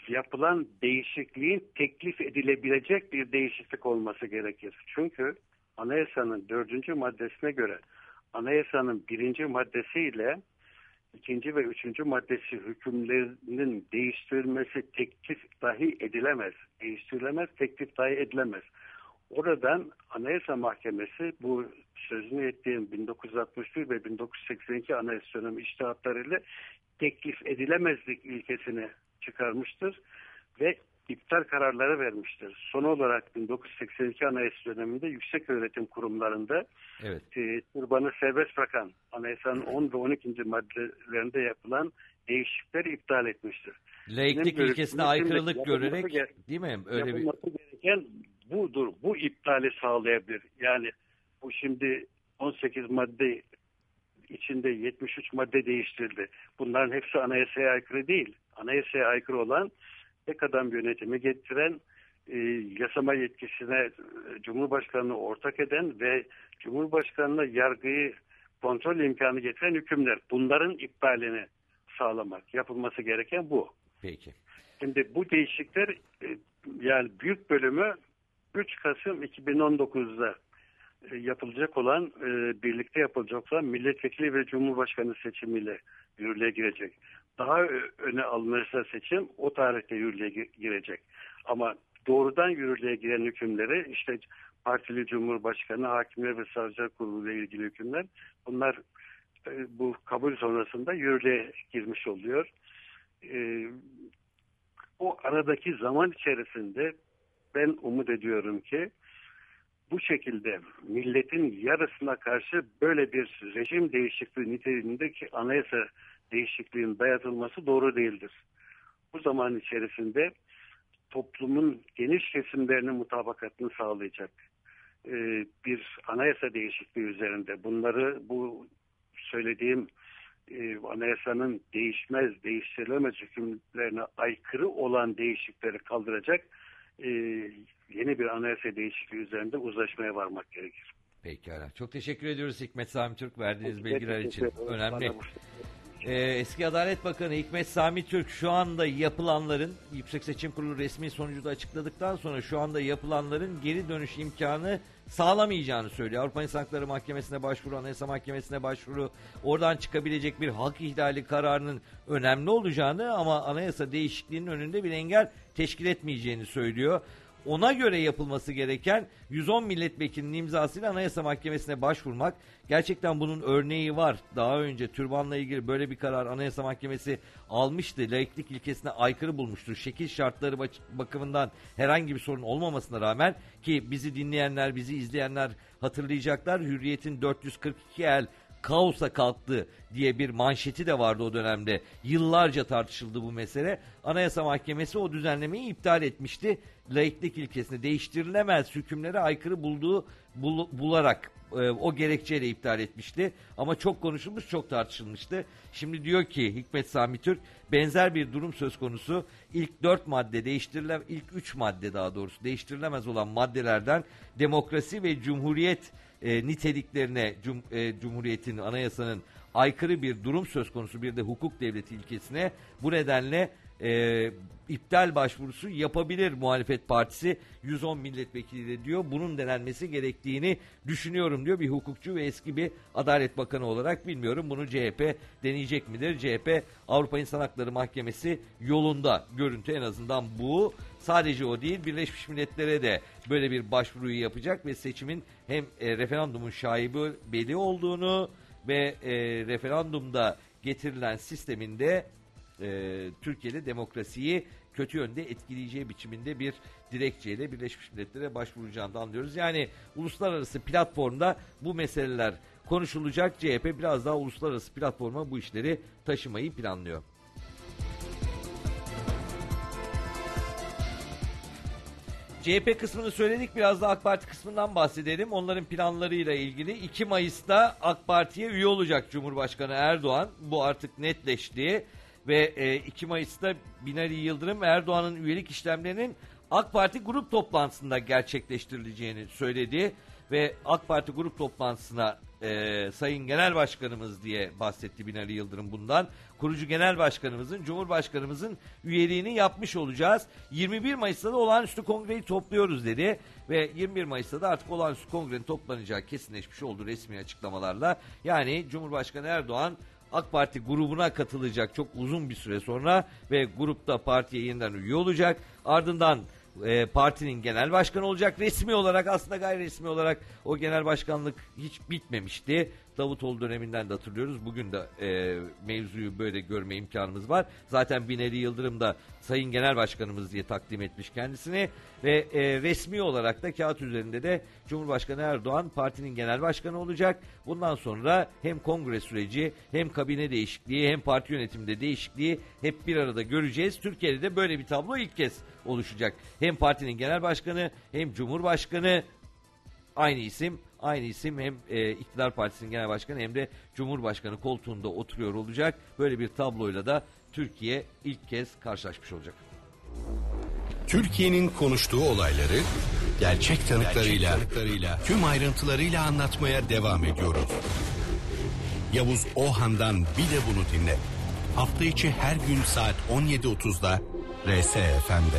Speaker 7: yapılan değişikliğin teklif edilebilecek bir değişiklik olması gerekir. Çünkü anayasanın dördüncü maddesine göre anayasanın birinci maddesiyle ikinci ve üçüncü maddesi hükümlerinin değiştirilmesi teklif dahi edilemez. Değiştirilemez, teklif dahi edilemez. Oradan Anayasa Mahkemesi bu sözünü ettiğim bin dokuz yüz altmış bir ve bin dokuz yüz seksen iki Anayasa dönemi içtihatlarıyla teklif edilemezlik ilkesini çıkarmıştır ve iptal kararları vermiştir. Son olarak bin dokuz yüz seksen iki Anayasa döneminde yükseköğretim kurumlarında
Speaker 4: evet.
Speaker 7: e, türbanı serbest bırakan anayasanın on ve on ikinci maddelerinde yapılan değişiklikleri iptal etmiştir.
Speaker 4: Laiklik ilkesine aykırılık görerek değil mi? Öyle
Speaker 7: yapılması
Speaker 4: bir...
Speaker 7: gereken budur. Bu iptali sağlayabilir. Yani bu şimdi on sekiz madde içinde yetmiş üç madde değiştirildi. Bunların hepsi anayasaya aykırı değil. Anayasaya aykırı olan tek adam yönetimi getiren, e, yasama yetkisine e, Cumhurbaşkanı'nı ortak eden ve Cumhurbaşkanı'na yargıyı kontrol imkanı getiren hükümler. Bunların iptalini sağlamak. Yapılması gereken bu.
Speaker 4: Peki.
Speaker 7: Şimdi bu değişiklikler e, yani büyük bölümü üç Kasım iki bin on dokuz'da e, yapılacak olan, e, birlikte yapılacak olan milletvekili ve Cumhurbaşkanı seçimiyle yürürlüğe girecek. Daha öne alınırsa seçim o tarihte yürürlüğe girecek. Ama doğrudan yürürlüğe giren hükümleri işte partili Cumhurbaşkanı, Hakimler ve Savcılar Kurulu ile ilgili hükümler, bunlar e, bu kabul sonrasında yürürlüğe girmiş oluyor. E, o aradaki zaman içerisinde ben umut ediyorum ki bu şekilde milletin yarısına karşı böyle bir rejim değişikliği niteliğindeki anayasa değişikliğinin dayatılması doğru değildir. Bu zaman içerisinde toplumun geniş kesimlerinin mutabakatını sağlayacak ee, bir anayasa değişikliği üzerinde bunları, bu söylediğim e, anayasanın değişmez, değiştirilemez hükümlerine aykırı olan değişiklikleri kaldıracak e, yeni bir anayasa değişikliği üzerinde uzlaşmaya varmak gerekir.
Speaker 4: Pekala. Çok teşekkür ediyoruz Hikmet Sami Türk verdiğiniz bilgiler için. Önemli. Ee, eski Adalet Bakanı Hikmet Sami Türk şu anda yapılanların, Yüksek Seçim Kurulu resmi sonucu da açıkladıktan sonra şu anda yapılanların geri dönüş imkanı sağlamayacağını söylüyor. Avrupa İnsan Hakları Mahkemesi'ne başvuru, Anayasa Mahkemesi'ne başvuru, oradan çıkabilecek bir hak ihlali kararının önemli olacağını ama anayasa değişikliğinin önünde bir engel teşkil etmeyeceğini söylüyor. Ona göre yapılması gereken yüz on milletvekilinin imzasıyla Anayasa Mahkemesi'ne başvurmak. Gerçekten bunun örneği var. Daha önce türbanla ilgili böyle bir karar Anayasa Mahkemesi almıştı. Laiklik ilkesine aykırı bulmuştur. Şekil şartları bakımından herhangi bir sorun olmamasına rağmen, ki bizi dinleyenler, bizi izleyenler hatırlayacaklar. Hürriyet'in dört yüz kırk iki el kaosa kalktı diye bir manşeti de vardı o dönemde. Yıllarca tartışıldı bu mesele. Anayasa Mahkemesi o düzenlemeyi iptal etmişti. Laiklik ilkesini değiştirilemez hükümlere aykırı bulduğu bul, bularak e, o gerekçeyle iptal etmişti. Ama çok konuşulmuş, çok tartışılmıştı. Şimdi diyor ki Hikmet Sami Türk, benzer bir durum söz konusu. İlk dört madde değiştirilemez, ilk üç madde daha doğrusu değiştirilemez olan maddelerden demokrasi ve cumhuriyet E, niteliklerine cum, e, Cumhuriyet'in, anayasanın aykırı bir durum söz konusu, bir de hukuk devleti ilkesine. Bu nedenle e, iptal başvurusu yapabilir muhalefet partisi yüz on milletvekiliyle diyor. Bunun denenmesi gerektiğini düşünüyorum diyor bir hukukçu ve eski bir Adalet Bakanı olarak. Bilmiyorum bunu C H P deneyecek midir? C H P Avrupa İnsan Hakları Mahkemesi yolunda, görüntü en azından bu. Sadece o değil, Birleşmiş Milletler'e de böyle bir başvuruyu yapacak ve seçimin hem e, referandumun şaibi belli olduğunu ve e, referandumda getirilen sisteminde e, Türkiye'de demokrasiyi kötü yönde etkileyeceği biçiminde bir dilekçeyle Birleşmiş Milletler'e başvuracağını da anlıyoruz. Yani uluslararası platformda bu meseleler konuşulacak. C H P biraz daha uluslararası platforma bu işleri taşımayı planlıyor. C H P kısmını söyledik, biraz da AK Parti kısmından bahsedelim. Onların planlarıyla ilgili iki Mayıs'ta AK Parti'ye üye olacak Cumhurbaşkanı Erdoğan. Bu artık netleşti ve iki Mayıs'ta Binali Yıldırım Erdoğan'ın üyelik işlemlerinin AK Parti grup toplantısında gerçekleştirileceğini söyledi. Ve AK Parti grup toplantısına e, Sayın Genel Başkanımız diye bahsetti Binali Yıldırım bundan. Kurucu Genel Başkanımızın, Cumhurbaşkanımızın üyeliğini yapmış olacağız. yirmi bir Mayıs'ta da olağanüstü kongreyi topluyoruz dedi. Ve yirmi bir Mayıs'ta da artık olağanüstü kongrenin toplanacağı kesinleşmiş oldu resmi açıklamalarla. Yani Cumhurbaşkanı Erdoğan AK Parti grubuna katılacak çok uzun bir süre sonra ve grupta partiye yeniden üye olacak. Ardından e, partinin genel başkanı olacak. Resmi olarak, aslında gayri resmi olarak o genel başkanlık hiç bitmemişti. Davutoğlu döneminden de hatırlıyoruz. Bugün de e, mevzuyu böyle görme imkanımız var. Zaten Binali Yıldırım da Sayın Genel Başkanımız diye takdim etmiş kendisini. Ve e, resmi olarak da kağıt üzerinde de Cumhurbaşkanı Erdoğan partinin genel başkanı olacak. Bundan sonra hem kongre süreci, hem kabine değişikliği, hem parti yönetiminde değişikliği hep bir arada göreceğiz. Türkiye'de de böyle bir tablo ilk kez oluşacak. Hem partinin genel başkanı, hem Cumhurbaşkanı, aynı isim. Aynı isim hem e, İktidar Partisi'nin genel başkanı hem de Cumhurbaşkanı koltuğunda oturuyor olacak. Böyle bir tabloyla da Türkiye ilk kez karşılaşmış olacak.
Speaker 1: Türkiye'nin konuştuğu olayları gerçek tanıklarıyla, gerçek tanıklarıyla tüm ayrıntılarıyla anlatmaya devam ediyoruz. Yavuz Ohan'dan bir de bunu dinle. Hafta içi her gün saat on yedi otuzda R S F M'de.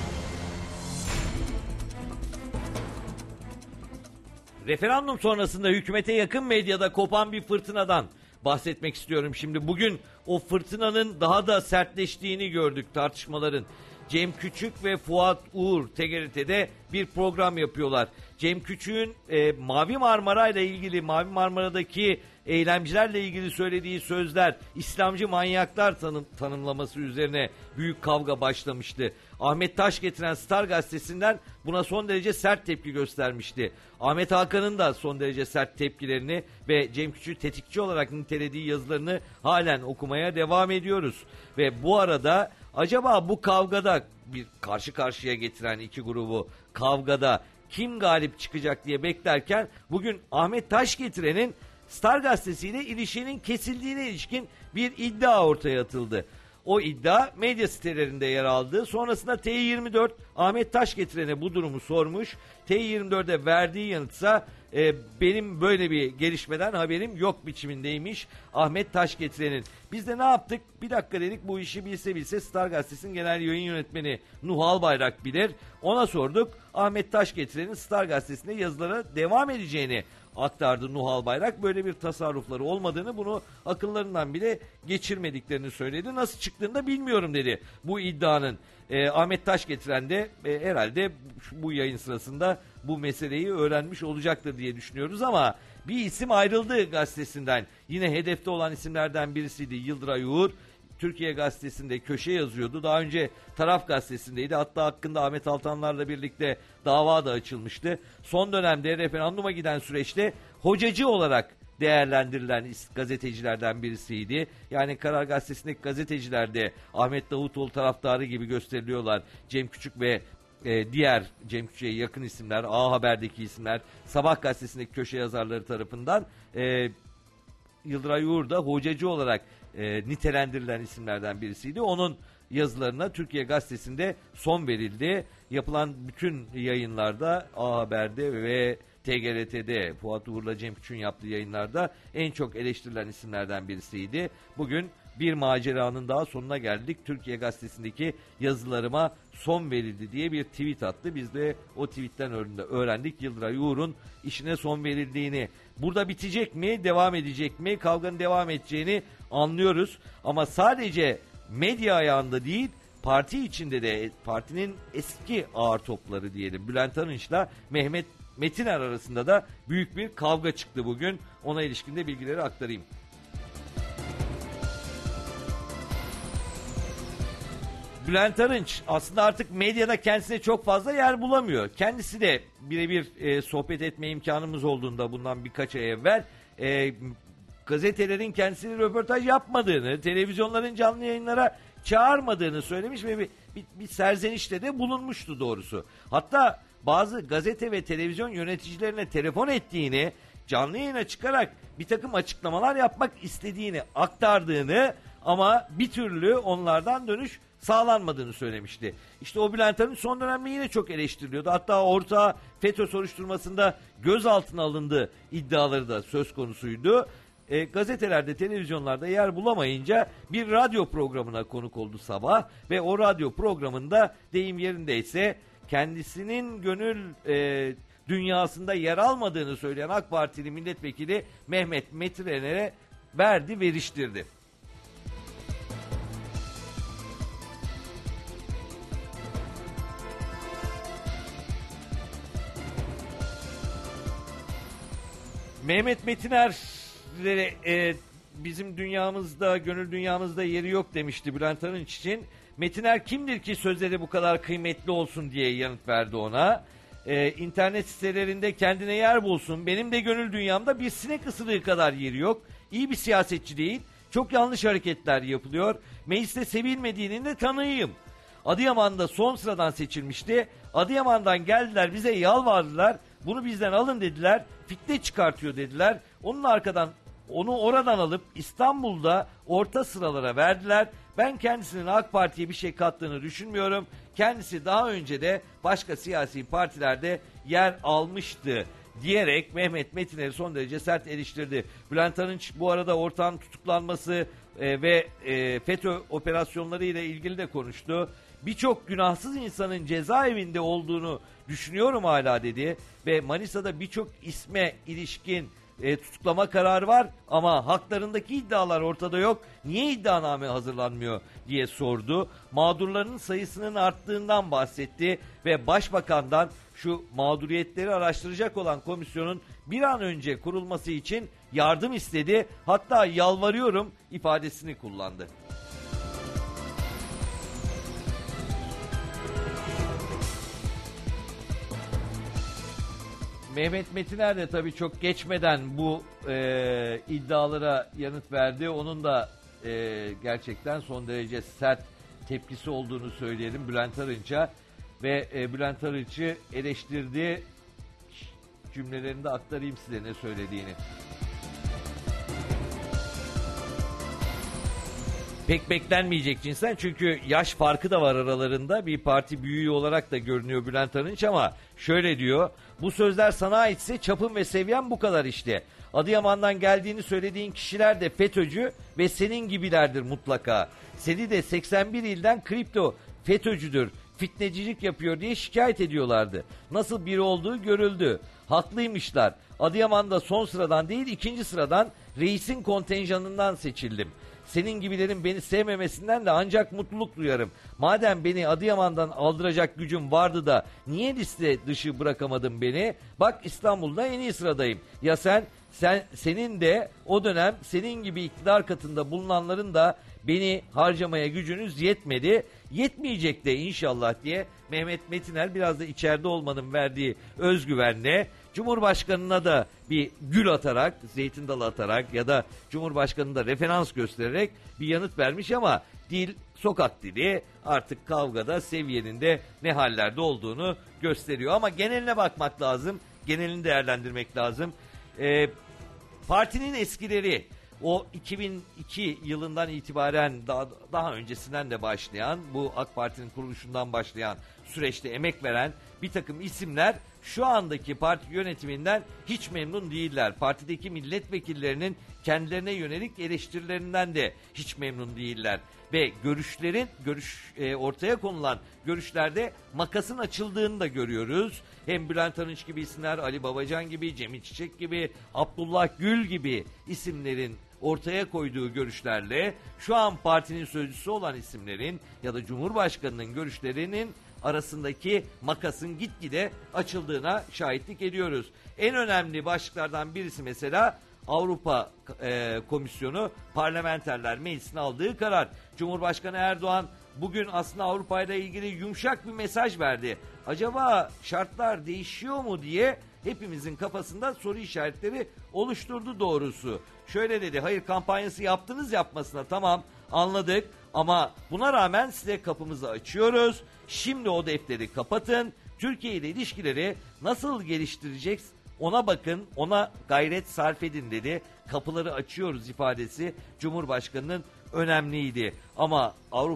Speaker 4: Referandum sonrasında hükümete yakın medyada kopan bir fırtınadan bahsetmek istiyorum. Şimdi bugün o fırtınanın daha da sertleştiğini gördük tartışmaların. Cem Küçük ve Fuat Uğur T G R T'de bir program yapıyorlar. Cem Küçük'ün e, Mavi Marmara ile ilgili, Mavi Marmara'daki eylemcilerle ilgili söylediği sözler, İslamcı manyaklar tanım, tanımlaması üzerine büyük kavga başlamıştı. Ahmet Taş getiren Star gazetesinden buna son derece sert tepki göstermişti. Ahmet Hakan'ın da son derece sert tepkilerini ve Cem Küçük'ü tetikçi olarak nitelediği yazılarını halen okumaya devam ediyoruz. Ve bu arada acaba bu kavgada, bir karşı karşıya getiren iki grubu kavgada kim galip çıkacak diye beklerken bugün Ahmet Taş getirenin Star gazetesiyle ilişkinin kesildiğine ilişkin bir iddia ortaya atıldı. O iddia medya sitelerinde yer aldı. Sonrasında T yirmi dört Ahmet Taş getirene bu durumu sormuş. T yirmi dört'e verdiği yanıtsa e, benim böyle bir gelişmeden haberim yok biçimindeymiş Ahmet Taş getirenin. Biz de ne yaptık? Bir dakika dedik, bu işi bilse bilse Star Gazetesi'nin genel yayın yönetmeni Nuh Albayrak bilir. Ona sorduk. Ahmet Taş getirenin Star Gazetesi'nde yazılara devam edeceğini aktardı Nuh Albayrak. Böyle bir tasarrufları olmadığını, bunu akıllarından bile geçirmediklerini söyledi. Nasıl çıktığını da bilmiyorum dedi bu iddianın. E, Ahmet Taş getiren de e, herhalde bu yayın sırasında bu meseleyi öğrenmiş olacaktır diye düşünüyoruz ama bir isim ayrıldı gazetesinden. Yine hedefte olan isimlerden birisiydi Yıldıray Uğur. Türkiye Gazetesi'nde köşe yazıyordu. Daha önce Taraf Gazetesi'ndeydi. Hatta hakkında Ahmet Altanlar'la birlikte dava da açılmıştı. Son dönemde referanduma giden süreçte hocacı olarak değerlendirilen gazetecilerden birisiydi. Yani Karar Gazetesi'ndeki gazeteciler de Ahmet Davutoğlu taraftarı gibi gösteriliyorlar. Cem Küçük ve e, diğer Cem Küçük'e yakın isimler, A Haber'deki isimler, Sabah Gazetesi'ndeki köşe yazarları tarafından e, Yıldıray Uğur da hocacı olarak e, nitelendirilen isimlerden birisiydi. Onun yazılarına Türkiye Gazetesi'nde son verildi. Yapılan bütün yayınlarda, A Haber'de ve T G R T'de, Fuat Uğur'la Cem Küçük'ün yaptığı yayınlarda en çok eleştirilen isimlerden birisiydi. Bugün bir maceranın daha sonuna geldik. Türkiye Gazetesi'ndeki yazılarıma son verildi diye bir tweet attı. Biz de o tweetten öğrendik Yıldıray Uğur'un işine son verildiğini. Burada bitecek mi, devam edecek mi? Kavganın devam edeceğini anlıyoruz. Ama sadece medya ayağında değil, parti içinde de, partinin eski ağır topları diyelim, Bülent Arınç'la Mehmet Metiner arasında da büyük bir kavga çıktı bugün. Ona ilişkin de bilgileri aktarayım. Bülent Arınç aslında artık medyada kendisine çok fazla yer bulamıyor. Kendisi de birebir e, sohbet etme imkanımız olduğunda bundan birkaç ay evvel e, gazetelerin kendisine röportaj yapmadığını, televizyonların canlı yayınlara çağırmadığını söylemiş ve bir, bir, bir serzenişte de bulunmuştu doğrusu. Hatta bazı gazete ve televizyon yöneticilerine telefon ettiğini, canlı yayına çıkarak bir takım açıklamalar yapmak istediğini aktardığını ama bir türlü onlardan dönüş sağlanmadığını söylemişti. İşte o Bülent Arınç son dönemde yine çok eleştiriliyordu. Hatta ortağı FETÖ soruşturmasında gözaltına alındığı iddiaları da söz konusuydu. E, gazetelerde, televizyonlarda yer bulamayınca bir radyo programına konuk oldu sabah ve o radyo programında deyim yerindeyse kendisinin gönül e, dünyasında yer almadığını söyleyen AK Partili milletvekili Mehmet Metiner'e verdi, veriştirdi. Mehmet Metiner e, bizim dünyamızda, gönül dünyamızda yeri yok demişti Bülent Arınç için. Metiner kimdir ki sözleri bu kadar kıymetli olsun diye yanıt verdi ona. Ee, internet sitelerinde kendine yer bulsun. Benim de gönül dünyamda bir sinek ısırığı kadar yeri yok. İyi bir siyasetçi değil. Çok yanlış hareketler yapılıyor. Mecliste sevilmediğinin de tanığıyım. Adıyaman'da son sıradan seçilmişti. Adıyaman'dan geldiler, bize yalvardılar. Bunu bizden alın dediler. Fitne çıkartıyor dediler. Onun arkadan onu oradan alıp İstanbul'da orta sıralara verdiler. Ben kendisinin AK Parti'ye bir şey kattığını düşünmüyorum. Kendisi daha önce de başka siyasi partilerde yer almıştı diyerek Mehmet Metiner'i son derece sert eleştirdi. Bülent Arınç bu arada ortağın tutuklanması e, ve e, FETÖ operasyonları ile ilgili de konuştu. Birçok günahsız insanın cezaevinde olduğunu düşünüyorum hala dedi ve Manisa'da birçok isme ilişkin E, tutuklama kararı var ama haklarındaki iddialar ortada yok. Niye iddianame hazırlanmıyor diye sordu. Mağdurların sayısının arttığından bahsetti ve başbakandan şu mağduriyetleri araştıracak olan komisyonun bir an önce kurulması için yardım istedi. Hatta yalvarıyorum ifadesini kullandı. Mehmet Metiner de tabii çok geçmeden bu e, iddialara yanıt verdi. Onun da e, gerçekten son derece sert tepkisi olduğunu söyleyelim Bülent Arınç'a. Ve e, Bülent Arınç'ı eleştirdi. Cümlelerini de aktarayım size ne söylediğini. Pek beklenmeyecek cinsten çünkü yaş farkı da var aralarında. Bir parti büyüğü olarak da görünüyor Bülent Arınç ama şöyle diyor. Bu sözler sana aitse çapın ve seviyen bu kadar işte. Adıyaman'dan geldiğini söylediğin kişiler de FETÖ'cü ve senin gibilerdir mutlaka. Seni de seksen bir ilden kripto FETÖ'cüdür, fitnecilik yapıyor diye şikayet ediyorlardı. Nasıl biri olduğu görüldü. Haklıymışlar. Adıyaman'da son sıradan değil ikinci sıradan reisin kontenjanından seçildim. Senin gibilerin beni sevmemesinden de ancak mutluluk duyarım. Madem beni Adıyaman'dan aldıracak gücüm vardı da niye liste dışı bırakamadın beni? Bak İstanbul'da en iyi sıradayım. Ya sen, sen senin de o dönem senin gibi iktidar katında bulunanların da beni harcamaya gücünüz yetmedi. Yetmeyecek de inşallah diye Mehmet Metiner biraz da içeride olmanın verdiği özgüvenle Cumhurbaşkanına da bir gül atarak, zeytin dalı atarak ya da Cumhurbaşkanı'na referans göstererek bir yanıt vermiş ama dil, sokak dili artık kavgada seviyenin de ne hallerde olduğunu gösteriyor. Ama geneline bakmak lazım, genelini değerlendirmek lazım. Ee, partinin eskileri, o iki bin iki yılından itibaren daha, daha öncesinden de başlayan, bu AK Parti'nin kuruluşundan başlayan süreçte emek veren bir takım isimler şu andaki parti yönetiminden hiç memnun değiller. Partideki milletvekillerinin kendilerine yönelik eleştirilerinden de hiç memnun değiller. Ve görüşlerin, görüş e, ortaya konulan görüşlerde makasın açıldığını da görüyoruz. Hem Bülent Arınç gibi isimler, Ali Babacan gibi, Cemil Çiçek gibi, Abdullah Gül gibi isimlerin ortaya koyduğu görüşlerle şu an partinin sözcüsü olan isimlerin ya da Cumhurbaşkanı'nın görüşlerinin arasındaki makasın gitgide açıldığına şahitlik ediyoruz. En önemli başlıklardan birisi mesela Avrupa e, Komisyonu Parlamenterler Meclisi'nin aldığı karar. Cumhurbaşkanı Erdoğan bugün aslında Avrupa ile ilgili yumuşak bir mesaj verdi. Acaba şartlar değişiyor mu diye hepimizin kafasında soru işaretleri oluşturdu doğrusu. Şöyle dedi, hayır kampanyası yaptınız yapmasına tamam anladık ama buna rağmen size kapımızı açıyoruz. Şimdi o defteri kapatın. Türkiye ile ilişkileri nasıl geliştireceksiniz? Ona bakın, ona gayret sarf edin dedi. Kapıları açıyoruz ifadesi Cumhurbaşkanı'nın önemliydi. Ama Avrupa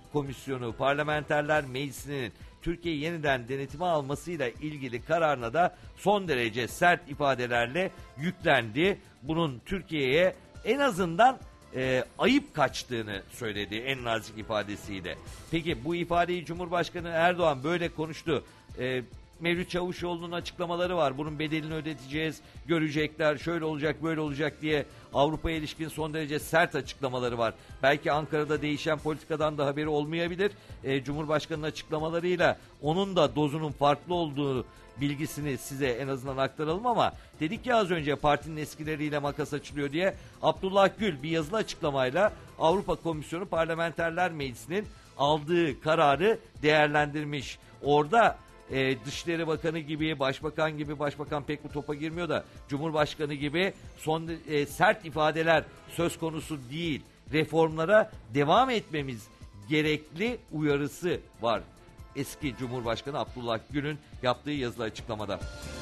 Speaker 4: Komisyonu Parlamenterler Meclisi'nin Türkiye'yi yeniden denetime almasıyla ilgili kararına da son derece sert ifadelerle yüklendi. Bunun Türkiye'ye en azından e, ayıp kaçtığını söyledi en nazik ifadesiyle. Peki bu ifadeyi Cumhurbaşkanı Erdoğan böyle konuştu. E, Mevlüt Çavuşoğlu'nun açıklamaları var. Bunun bedelini ödeteceğiz, görecekler, şöyle olacak, böyle olacak diye Avrupa'ya ilişkin son derece sert açıklamaları var. Belki Ankara'da değişen politikadan da haberi olmayabilir. E, Cumhurbaşkanı'nın açıklamalarıyla onun da dozunun farklı olduğu bilgisini size en azından aktaralım ama dedik ya az önce partinin eskileriyle makas açılıyor diye. Abdullah Gül bir yazılı açıklamayla Avrupa Komisyonu Parlamenterler Meclisi'nin aldığı kararı değerlendirmiş. Orada e, Dışişleri Bakanı gibi, Başbakan gibi, Başbakan pek bu topa girmiyor da Cumhurbaşkanı gibi son e, sert ifadeler söz konusu değil. Reformlara devam etmemiz gerekli uyarısı var. Eski Cumhurbaşkanı Abdullah Gül'ün yaptığı yazılı açıklamada.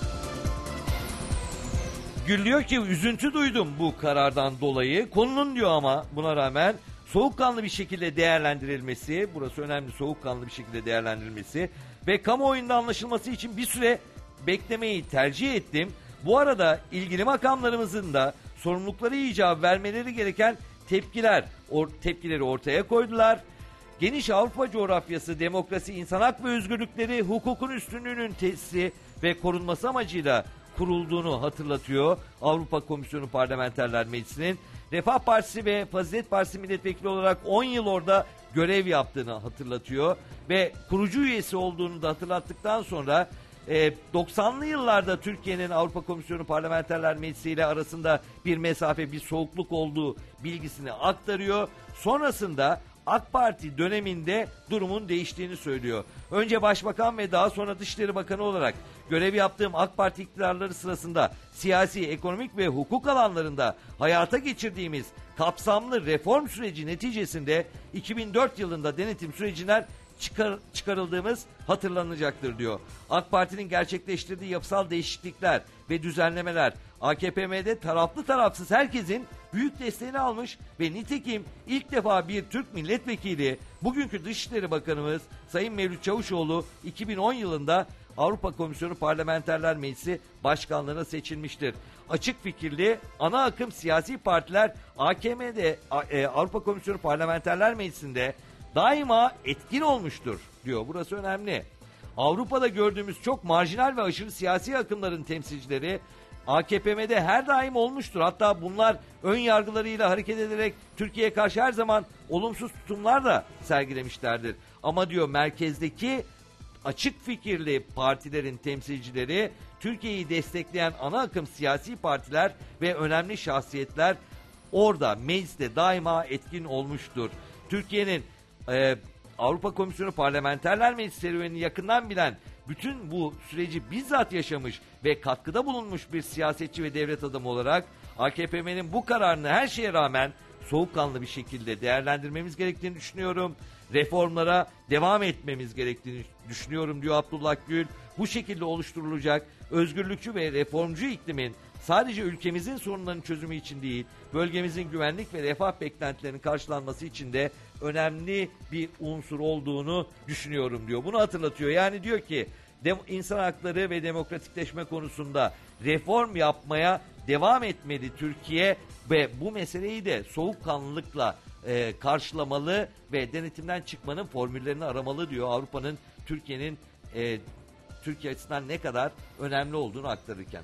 Speaker 4: Gül diyor ki üzüntü duydum bu karardan dolayı. Konunun diyor ama buna rağmen soğukkanlı bir şekilde değerlendirilmesi, burası önemli, soğukkanlı bir şekilde değerlendirilmesi ve kamuoyunda anlaşılması için bir süre beklemeyi tercih ettim. Bu arada ilgili makamlarımızın da sorumlulukları icabı vermeleri gereken tepkiler, or, tepkileri ortaya koydular. Geniş Avrupa coğrafyası, demokrasi, insan hak ve özgürlükleri, hukukun üstünlüğünün tesisi ve korunması amacıyla kurulduğunu hatırlatıyor. Avrupa Komisyonu Parlamenterler Meclisi'nin Refah Partisi ve Fazilet Partisi milletvekili olarak on yıl orada görev yaptığını hatırlatıyor. Ve kurucu üyesi olduğunu da hatırlattıktan sonra e, doksanlı yıllarda Türkiye'nin Avrupa Komisyonu Parlamenterler Meclisi ile arasında bir mesafe, bir soğukluk olduğu bilgisini aktarıyor. Sonrasında AK Parti döneminde durumun değiştiğini söylüyor. Önce Başbakan ve daha sonra Dışişleri Bakanı olarak görev yaptığım AK Parti iktidarları sırasında siyasi, ekonomik ve hukuk alanlarında hayata geçirdiğimiz kapsamlı reform süreci neticesinde iki bin dört yılında denetim sürecinden çıkar, çıkarıldığımız hatırlanacaktır diyor. AK Parti'nin gerçekleştirdiği yapısal değişiklikler ve düzenlemeler A K P M'de taraflı tarafsız herkesin büyük desteğini almış ve nitekim ilk defa bir Türk milletvekili bugünkü Dışişleri Bakanımız Sayın Mevlüt Çavuşoğlu iki bin on yılında Avrupa Komisyonu Parlamenterler Meclisi Başkanlığı'na seçilmiştir. Açık fikirli ana akım siyasi partiler A K M'de Avrupa Komisyonu Parlamenterler Meclisi'nde daima etkin olmuştur diyor. Burası önemli. Avrupa'da gördüğümüz çok marjinal ve aşırı siyasi akımların temsilcileri A K P M'de her daim olmuştur. Hatta bunlar ön yargılarıyla hareket ederek Türkiye'ye karşı her zaman olumsuz tutumlar da sergilemişlerdir. Ama diyor merkezdeki açık fikirli partilerin temsilcileri, Türkiye'yi destekleyen ana akım siyasi partiler ve önemli şahsiyetler orada mecliste daima etkin olmuştur. Türkiye'nin e, Avrupa Komisyonu Parlamenterler Meclisi serüvenini yakından bilen, bütün bu süreci bizzat yaşamış ve katkıda bulunmuş bir siyasetçi ve devlet adamı olarak A K P M'nin bu kararını her şeye rağmen soğukkanlı bir şekilde değerlendirmemiz gerektiğini düşünüyorum. Reformlara devam etmemiz gerektiğini düşünüyorum diyor Abdullah Gül. Bu şekilde oluşturulacak özgürlükçü ve reformcu iklimin sadece ülkemizin sorunlarının çözümü için değil, bölgemizin güvenlik ve refah beklentilerinin karşılanması için de önemli bir unsur olduğunu düşünüyorum diyor. Bunu hatırlatıyor. Yani diyor ki insan hakları ve demokratikleşme konusunda reform yapmaya devam etmeli Türkiye ve bu meseleyi de soğukkanlılıkla e, karşılamalı ve denetimden çıkmanın formüllerini aramalı diyor. Avrupa'nın Türkiye'nin e, Türkiye açısından ne kadar önemli olduğunu aktarırken.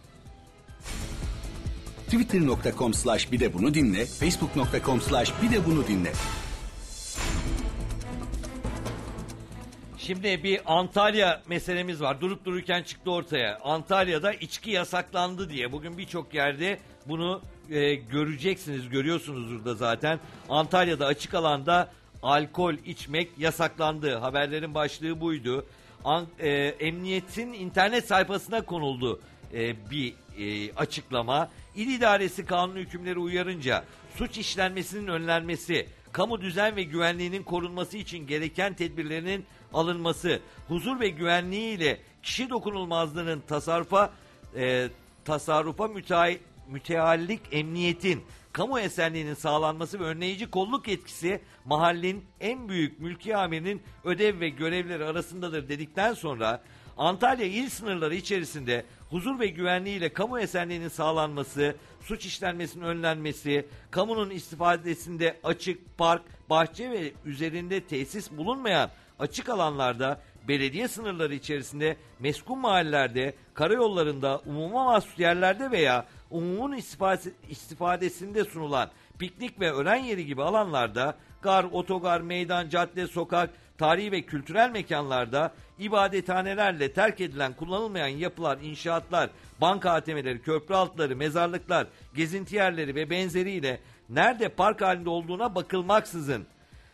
Speaker 1: twitter nokta com slash bir de bunu dinle, facebook nokta com slash bir de bunu dinle.
Speaker 4: Şimdi bir Antalya meselemiz var. Durup dururken çıktı ortaya. Antalya'da içki yasaklandı diye. Bugün birçok yerde bunu e, göreceksiniz, görüyorsunuzdur da zaten. Antalya'da açık alanda alkol içmek yasaklandı. Haberlerin başlığı buydu. An, e, emniyetin internet sayfasına konuldu e, bir e, açıklama. İl İdaresi kanun hükümleri uyarınca suç işlenmesinin önlenmesi, kamu düzen ve güvenliğinin korunması için gereken tedbirlerinin alınması, huzur ve güvenliği ile kişi dokunulmazlığının tasarrufa e, tasarrufa müteal, müteallik emniyetin kamu esenliğinin sağlanması ve önleyici kolluk etkisi mahallenin en büyük mülki amirinin ödev ve görevleri arasındadır dedikten sonra Antalya il sınırları içerisinde huzur ve güvenliğiyle kamu esenliğinin sağlanması, suç işlenmesinin önlenmesi, kamunun istifadesinde açık, park, bahçe ve üzerinde tesis bulunmayan açık alanlarda, belediye sınırları içerisinde, meskun mahallelerde, karayollarında, umuma mahsus yerlerde veya umumun istifadesinde sunulan piknik ve öğren yeri gibi alanlarda, gar, otogar, meydan, cadde, sokak, tarihi ve kültürel mekanlarda, ibadethanelerle terk edilen kullanılmayan yapılar, inşaatlar, banka A T M'leri, köprü altları, mezarlıklar, gezinti yerleri ve benzeriyle nerede park halinde olduğuna bakılmaksızın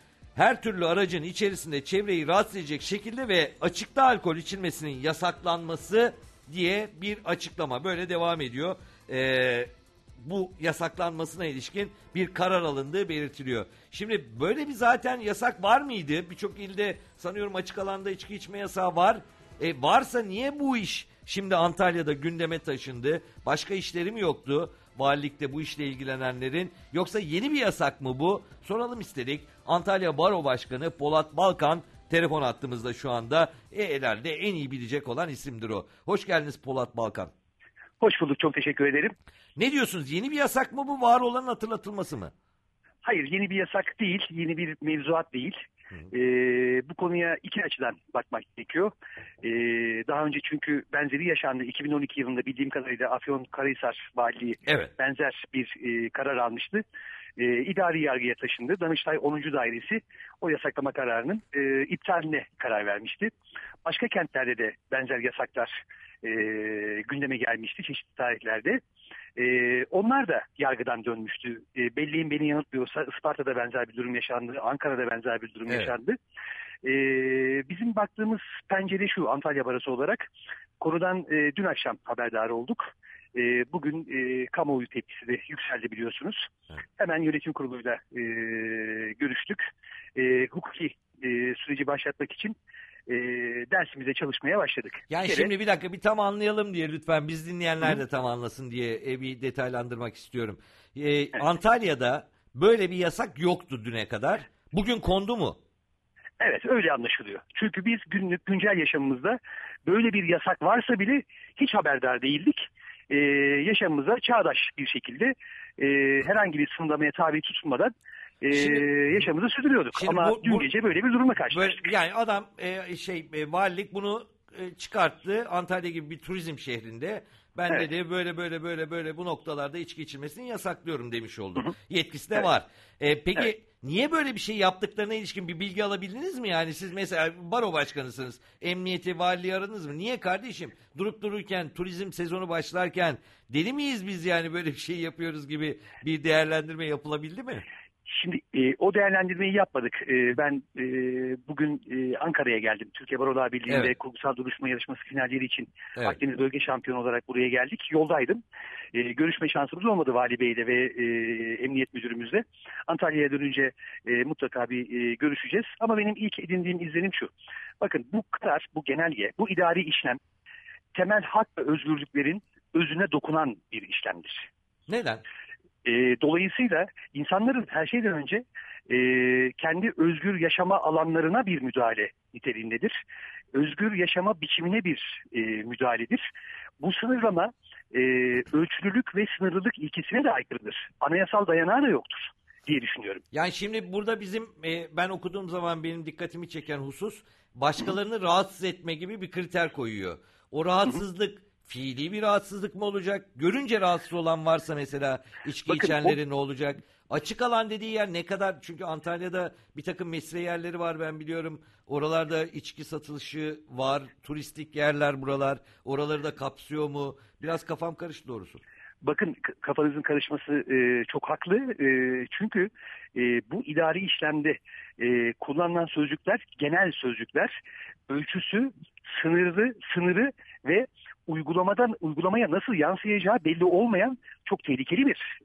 Speaker 4: her türlü aracın içerisinde çevreyi rahatsız edecek şekilde ve açıkta alkol içilmesinin yasaklanması diye bir açıklama. Böyle devam ediyor. Ee, bu yasaklanmasına ilişkin bir karar alındığı belirtiliyor. Şimdi böyle bir zaten yasak var mıydı? Birçok ilde sanıyorum açık alanda içki içme yasağı var. E, varsa niye bu iş şimdi Antalya'da gündeme taşındı? Başka işleri mi yoktu valilikte bu işle ilgilenenlerin? Yoksa yeni bir yasak mı bu? Soralım istedik. Antalya Baro Başkanı Polat Balkan telefon hattımızda şu anda. E, herhalde en iyi bilecek olan isimdir o. Hoş geldiniz Polat Balkan.
Speaker 8: Hoş bulduk, çok teşekkür ederim.
Speaker 4: Ne diyorsunuz? Yeni bir yasak mı bu, var olanın hatırlatılması mı?
Speaker 8: Hayır, yeni bir yasak değil, yeni bir mevzuat değil. Ee, bu konuya iki açıdan bakmak gerekiyor. Ee, daha önce çünkü benzeri yaşandı. iki bin on iki yılında bildiğim kadarıyla Afyonkarahisar Valiliği
Speaker 4: evet.
Speaker 8: benzer bir e, karar almıştı. E, idari yargıya taşındı. Danıştay onuncu Dairesi o yasaklama kararının e, iptaline karar vermişti. Başka kentlerde de benzer yasaklar e, gündeme gelmişti çeşitli tarihlerde. E, onlar da yargıdan dönmüştü. E, belleğin beni yanıltmıyorsa Isparta'da benzer bir durum yaşandı. Ankara'da benzer bir durum
Speaker 4: evet.
Speaker 8: yaşandı. E, bizim baktığımız pencere şu, Antalya Barosu olarak. Konudan e, dün akşam haberdar olduk. E, bugün e, kamuoyu tepkisi de yükseldi biliyorsunuz. Evet. Hemen yönetim kuruluyla e, görüştük. E, hukuki e, süreci başlatmak için e, dersimize çalışmaya başladık.
Speaker 4: Yani bir şimdi kere... bir dakika bir tam anlayalım diye lütfen biz dinleyenler Hı. de tam anlasın diye e, bir detaylandırmak istiyorum. E, evet. Antalya'da böyle bir yasak yoktu düne kadar. Bugün kondu mu?
Speaker 8: Evet, öyle anlaşılıyor. Çünkü biz günlük güncel yaşamımızda böyle bir yasak varsa bile hiç haberdar değildik. Ee, yaşamımıza çağdaş bir şekilde e, herhangi bir sınırlamaya tabi tutulmadan e, şimdi, yaşamımızı sürdürüyorduk. Ama bu, dün bu, gece böyle bir durumla karşılaştık.
Speaker 4: Böyle, yani adam e, şey e, valilik bunu e, çıkarttı. Antalya gibi bir turizm şehrinde. Ben evet. dedi böyle böyle böyle böyle bu noktalarda içki içilmesini yasaklıyorum demiş oldum. Hı hı. Yetkisi de evet. var. E, peki evet. niye böyle bir şey yaptıklarına ilişkin bir bilgi alabildiniz mi? Yani siz mesela baro başkanısınız. Emniyeti, valiliği aradınız mı? Niye kardeşim? Durup dururken, turizm sezonu başlarken deli miyiz biz yani böyle bir şey yapıyoruz gibi bir değerlendirme yapılabildi mi?
Speaker 8: Şimdi e, o değerlendirmeyi yapmadık. E, ben e, bugün e, Ankara'ya geldim. Türkiye Barolar Birliği'nde evet. kurgusal duruşma yarışması finalleri için evet. Akdeniz Bölge Şampiyonu olarak buraya geldik. Yoldaydım. E, görüşme şansımız olmadı Vali Bey'le ve e, Emniyet Müdürümüzle. Antalya'ya dönünce e, mutlaka bir e, görüşeceğiz. Ama benim ilk edindiğim izlenim şu. Bakın bu karar, bu genelge, bu idari işlem temel hak ve özgürlüklerin özüne dokunan bir işlemdir.
Speaker 4: Neden?
Speaker 8: E, dolayısıyla insanların her şeyden önce e, kendi özgür yaşama alanlarına bir müdahale niteliğindedir. Özgür yaşama biçimine bir e, müdahaledir. Bu sınırlama e, ölçülülük ve sınırlılık ilkesine de aykırıdır. Anayasal dayanağı da yoktur diye düşünüyorum.
Speaker 4: Yani şimdi burada bizim e, ben okuduğum zaman benim dikkatimi çeken husus başkalarını Hı-hı. rahatsız etme gibi bir kriter koyuyor. O rahatsızlık Hı-hı. fiili bir rahatsızlık mı olacak? Görünce rahatsız olan varsa mesela içki Bakın, içenleri o... ne olacak? Açık alan dediği yer ne kadar? Çünkü Antalya'da bir takım mesire yerleri var ben biliyorum. Oralarda içki satılışı var. Turistik yerler buralar. Oraları da kapsıyor mu? Biraz kafam karıştı doğrusu.
Speaker 8: Bakın kafanızın karışması e, çok haklı. E, çünkü e, bu idari işlemde e, kullanılan sözcükler genel sözcükler. Ölçüsü, sınırı, sınırı ve uygulamadan uygulamaya nasıl yansıyacağı belli olmayan çok tehlikeli bir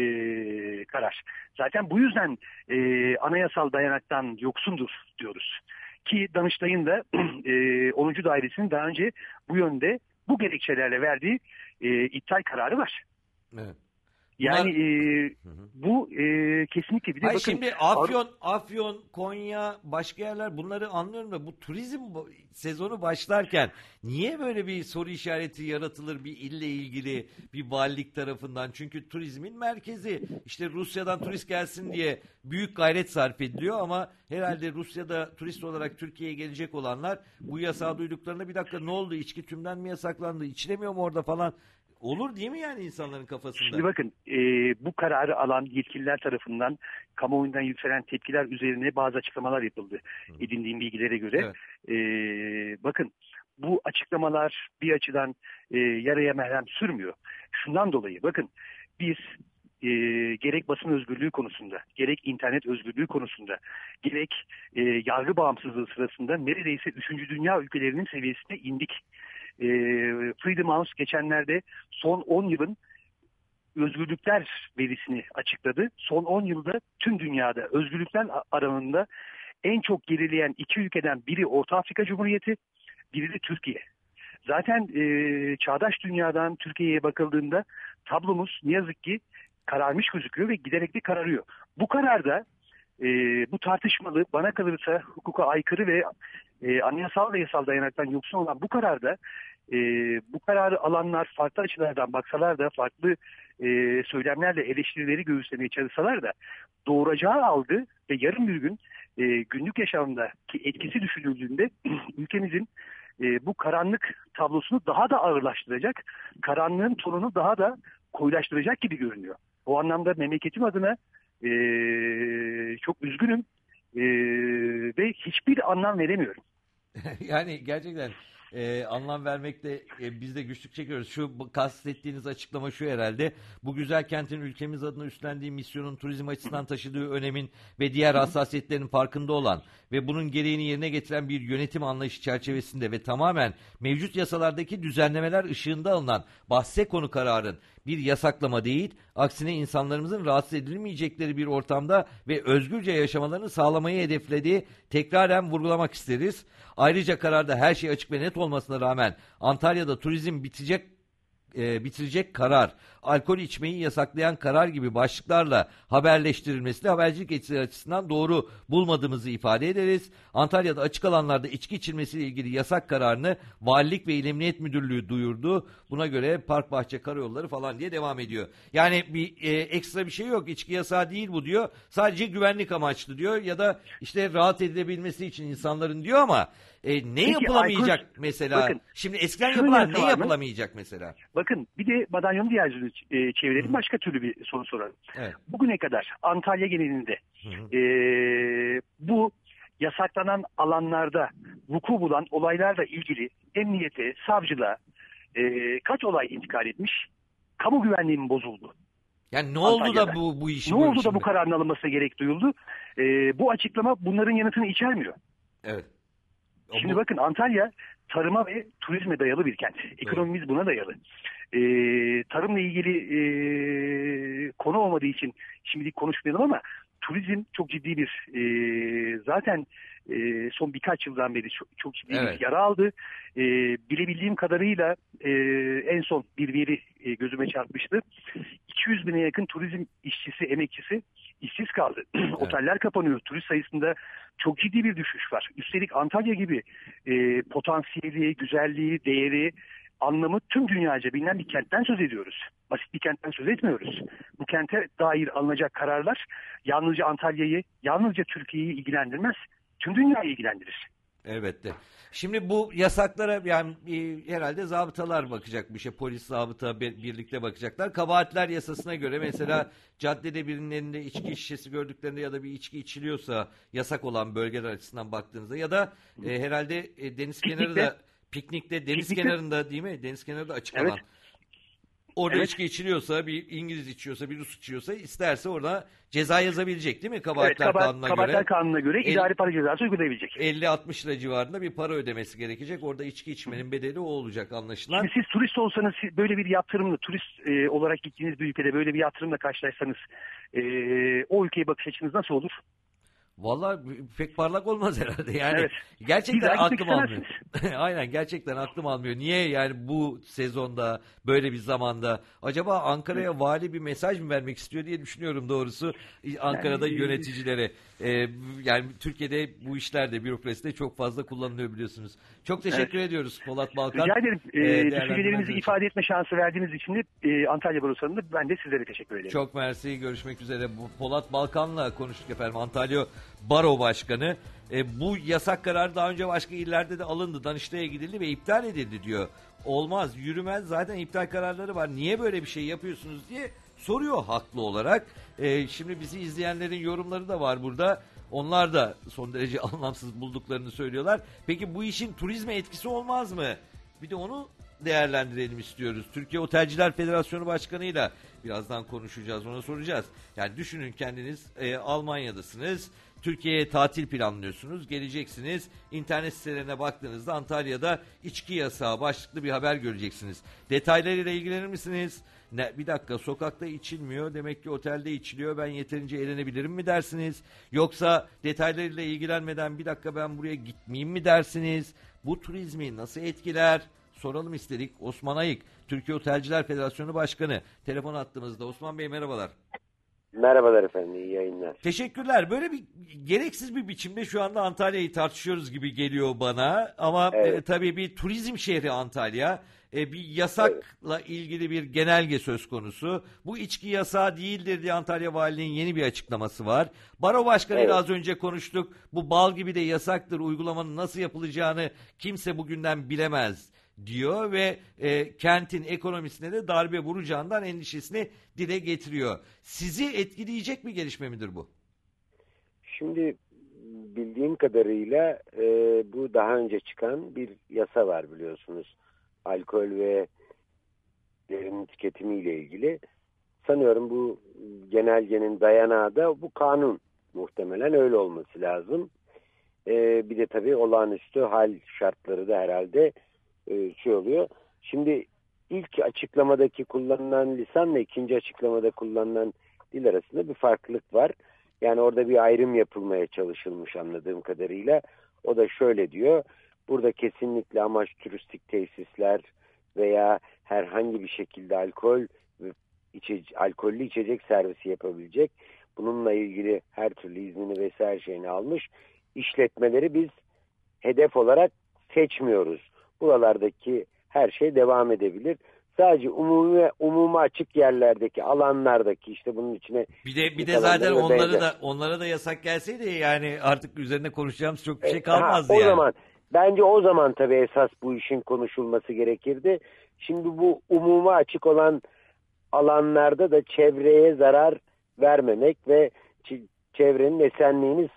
Speaker 8: e, karar. Zaten bu yüzden e, anayasal dayanaktan yoksundur diyoruz. Ki Danıştay'ın da e, onuncu Dairesi'nin daha önce bu yönde bu gerekçelerle verdiği e, iptal kararı var.
Speaker 4: Evet.
Speaker 8: Yani Bunlar... e, bu e, kesinlikle bir de
Speaker 4: Hayır,
Speaker 8: bakın.
Speaker 4: Şimdi Afyon, Afyon, Konya, başka yerler, bunları anlıyorum da bu turizm sezonu başlarken niye böyle bir soru işareti yaratılır bir ille ilgili bir valilik tarafından? Çünkü turizmin merkezi, işte Rusya'dan turist gelsin diye büyük gayret sarf ediliyor ama herhalde Rusya'da turist olarak Türkiye'ye gelecek olanlar bu yasağı duyduklarında bir dakika ne oldu, içki tümden mi yasaklandı, içilemiyor mu orada falan olur değil mi yani insanların kafasında?
Speaker 8: Şimdi bakın e, bu kararı alan yetkililer tarafından kamuoyundan yükselen tepkiler üzerine bazı açıklamalar yapıldı. Hı. Edindiğim bilgilere göre. Evet. E, bakın bu açıklamalar bir açıdan e, yaraya merhem sürmüyor. Şundan dolayı bakın biz e, gerek basın özgürlüğü konusunda, gerek internet özgürlüğü konusunda, gerek e, yargı bağımsızlığı sırasında neredeyse üçüncü dünya ülkelerinin seviyesine indik. E, Freedom House geçenlerde son on yılın özgürlükler verisini açıkladı. Son on yılda tüm dünyada özgürlükler alanında en çok gerileyen iki ülkeden biri Orta Afrika Cumhuriyeti, biri de Türkiye. Zaten e, çağdaş dünyadan Türkiye'ye bakıldığında tablomuz ne yazık ki kararmış gözüküyor ve giderek de kararıyor. Bu kararda e, bu tartışmalı, bana kalırsa hukuka aykırı ve e, anayasal ve yasal dayanaktan yoksun olan bu kararda e, bu kararı alanlar farklı açılardan baksalar da, farklı e, söylemlerle eleştirileri göğüslemeye çalışsalar da doğuracağı algı ve yarın bir gün e, günlük yaşamdaki etkisi düşünüldüğünde ülkemizin e, bu karanlık tablosunu daha da ağırlaştıracak, karanlığın tonunu daha da koyulaştıracak gibi görünüyor. O anlamda memleketim adına e, çok üzgünüm e, ve hiçbir anlam veremiyorum.
Speaker 4: Yani gerçekten e, anlam vermekte e, biz de güçlük çekiyoruz. Şu kastettiğiniz açıklama şu herhalde. Bu güzel kentin ülkemiz adına üstlendiği misyonun turizm açısından taşıdığı önemin ve diğer hassasiyetlerin farkında olan ve bunun gereğini yerine getiren bir yönetim anlayışı çerçevesinde ve tamamen mevcut yasalardaki düzenlemeler ışığında alınan bahse konu kararın bir yasaklama değil, aksine insanlarımızın rahatsız edilmeyecekleri bir ortamda ve özgürce yaşamalarını sağlamayı hedeflediği tekraren vurgulamak isteriz. Ayrıca kararda her şey açık ve net olmasına rağmen Antalya'da turizm bitecek E, bitirecek karar, alkol içmeyi yasaklayan karar gibi başlıklarla haberleştirilmesi de habercilik etkileri açısından doğru bulmadığımızı ifade ederiz. Antalya'da açık alanlarda içki içilmesiyle ilgili yasak kararını Valilik ve İl Emniyet Müdürlüğü duyurdu. Buna göre park, bahçe, karayolları falan diye devam ediyor. Yani bir e, ekstra bir şey yok. İçki yasağı değil bu diyor. Sadece güvenlik amaçlı diyor ya da işte rahat edilebilmesi için insanların diyor ama e, ne Peki, yapılamayacak Aykut, mesela? Bakın, şimdi eskiden yapılan ne yapılamayacak mesela?
Speaker 8: Bakın bir de madalyonun diğer yüzünü e, çevirelim. Hı. Başka türlü bir soru soralım. Evet. Bugüne kadar Antalya genelinde e, bu yasaklanan alanlarda vuku bulan olaylarla ilgili emniyete, savcılığa e, kaç olay intikal etmiş? Kamu güvenliği mi bozuldu?
Speaker 4: Yani ne oldu Antalya'da? da bu bu işi?
Speaker 8: Ne oldu da bu kararın alınmasına gerek duyuldu? E, bu açıklama bunların yanıtını içermiyor. Evet. O Şimdi bu... bakın Antalya tarıma ve turizme dayalı bir kent. Ekonomimiz evet. buna dayalı. Ee, tarımla ilgili e, konu olmadığı için şimdilik konuşmayalım ama turizm çok ciddi bir e, zaten e, son birkaç yıldan beri çok, çok ciddi evet. bir yara aldı. E, bilebildiğim kadarıyla e, en son bir veri e, gözüme çarpmıştı. iki yüz bine yakın turizm işçisi, emekçisi işsiz kaldı. Evet. Oteller kapanıyor. Turist sayısında çok ciddi bir düşüş var. Üstelik Antalya gibi e, potansiyeli, güzelliği, değeri, anlamı tüm dünyaca bilinen bir kentten söz ediyoruz. Basit bir kentten söz etmiyoruz. Bu kente dair alınacak kararlar yalnızca Antalya'yı, yalnızca Türkiye'yi ilgilendirmez. Tüm dünyayı ilgilendirir.
Speaker 4: Elbette. Şimdi bu yasaklara yani e, herhalde zabıtalar bakacak bir şey. Polis, zabıta birlikte bakacaklar. Kabahatler yasasına göre mesela caddede birinin elinde içki şişesi gördüklerinde ya da bir içki içiliyorsa yasak olan bölgeler açısından baktığınızda ya da e, herhalde e, deniz kenarı da piknikte deniz Piknikte. kenarında değil mi? Deniz kenarında açık evet. alan. Orada evet. içki içiliyorsa, bir İngiliz içiyorsa, bir Rus içiyorsa isterse orada ceza yazabilecek değil mi? Kabahatler evet, kaba- kanununa
Speaker 8: kabahatler
Speaker 4: göre.
Speaker 8: Kabahatler kanununa göre idari para cezası uygulayabilecek.
Speaker 4: elli altmış lira civarında bir para ödemesi gerekecek. Orada içki içmenin bedeli o olacak anlaşılan.
Speaker 8: Şimdi siz turist olsanız böyle bir yatırımla, turist e, olarak gittiğiniz bir ülkede böyle bir yatırımla karşılaşsanız e, o ülkeye bakış açınız nasıl olur?
Speaker 4: Vallahi pek parlak olmaz herhalde. Yani
Speaker 8: evet.
Speaker 4: gerçekten aklım almıyor. Aynen, gerçekten aklım almıyor. Niye yani bu sezonda böyle bir zamanda acaba Ankara'ya evet. vali bir mesaj mı vermek istiyor diye düşünüyorum doğrusu. Ankara'da yani, yöneticilere. Ee, yani Türkiye'de bu işlerde, bürokraside çok fazla kullanılıyor biliyorsunuz. Çok teşekkür evet. ediyoruz Polat Balkan.
Speaker 8: Rica ederim. Ee, düşüncelerinizi ifade etme şansı verdiğiniz için de e, Antalya Barosu'nda ben de sizlere teşekkür ederim.
Speaker 4: Çok mersi. Görüşmek üzere. Polat Balkan'la konuştuk efendim. Antalya Baro Başkanı. E, bu yasak karar daha önce başka illerde de alındı. Danıştay'a gidildi ve iptal edildi diyor. Olmaz, yürümez. Zaten iptal kararları var. Niye böyle bir şey yapıyorsunuz diye soruyor haklı olarak. E, şimdi bizi izleyenlerin yorumları da var burada. Onlar da son derece anlamsız bulduklarını söylüyorlar. Peki bu işin turizme etkisi olmaz mı? Bir de onu değerlendirelim istiyoruz. Türkiye Otelciler Federasyonu Başkanı'yla birazdan konuşacağız, ona soracağız. Yani düşünün kendiniz e, Almanya'dasınız, Türkiye'ye tatil planlıyorsunuz, geleceksiniz. İnternet sitelerine baktığınızda Antalya'da içki yasağı başlıklı bir haber göreceksiniz. Detaylarıyla ilgilenir misiniz? Ne, bir dakika, sokakta içilmiyor, demek ki otelde içiliyor, ben yeterince eğlenebilirim mi dersiniz? Yoksa detaylarıyla ilgilenmeden bir dakika ben buraya gitmeyeyim mi dersiniz? Bu turizmi nasıl etkiler? Soralım istedik. Osman Ayık, Türkiye Otelciler Federasyonu Başkanı. Telefon attığımızda. Osman Bey merhabalar.
Speaker 9: Merhabalar efendim, iyi yayınlar.
Speaker 4: Teşekkürler. Böyle bir gereksiz bir biçimde şu anda Antalya'yı tartışıyoruz gibi geliyor bana. Ama evet. e, tabii bir turizm şehri Antalya. E, bir yasakla evet. ilgili bir genelge söz konusu. Bu içki yasağı değildir diye Antalya Valiliği'nin yeni bir açıklaması var. Baro Başkanı'yla evet. az önce konuştuk. Bu bal gibi de yasaktır. Uygulamanın nasıl yapılacağını kimse bugünden bilemez diyor ve e, kentin ekonomisine de darbe vuracağından endişesini dile getiriyor. Sizi etkileyecek bir gelişme midir bu?
Speaker 9: Şimdi bildiğim kadarıyla e, bu daha önce çıkan bir yasa var biliyorsunuz. Alkol ve derin tüketimiyle ilgili. Sanıyorum bu genelgenin dayanağı da bu kanun, muhtemelen öyle olması lazım. E, bir de tabii olağanüstü hal şartları da herhalde şey oluyor. Şimdi ilk açıklamadaki kullanılan lisanla ikinci açıklamada kullanılan dil arasında bir farklılık var. Yani orada bir ayrım yapılmaya çalışılmış anladığım kadarıyla. O da şöyle diyor. Burada kesinlikle amaç turistik tesisler veya herhangi bir şekilde alkol ve içe, alkollü içecek servisi yapabilecek. Bununla ilgili her türlü iznini vesaire her şeyini almış. İşletmeleri biz hedef olarak seçmiyoruz. Buralardaki her şey devam edebilir. Sadece umumi umuma açık yerlerdeki, alanlardaki işte bunun içine
Speaker 4: bir de bir de zaten onları benzer. da onlara da yasak gelseydi yani artık üzerine konuşacağımız çok bir şey kalmazdı
Speaker 9: ha, o
Speaker 4: yani.
Speaker 9: zaman bence o zaman tabii esas bu işin konuşulması gerekirdi. Şimdi bu umuma açık olan alanlarda da çevreye zarar vermemek ve çevrenin esenliğini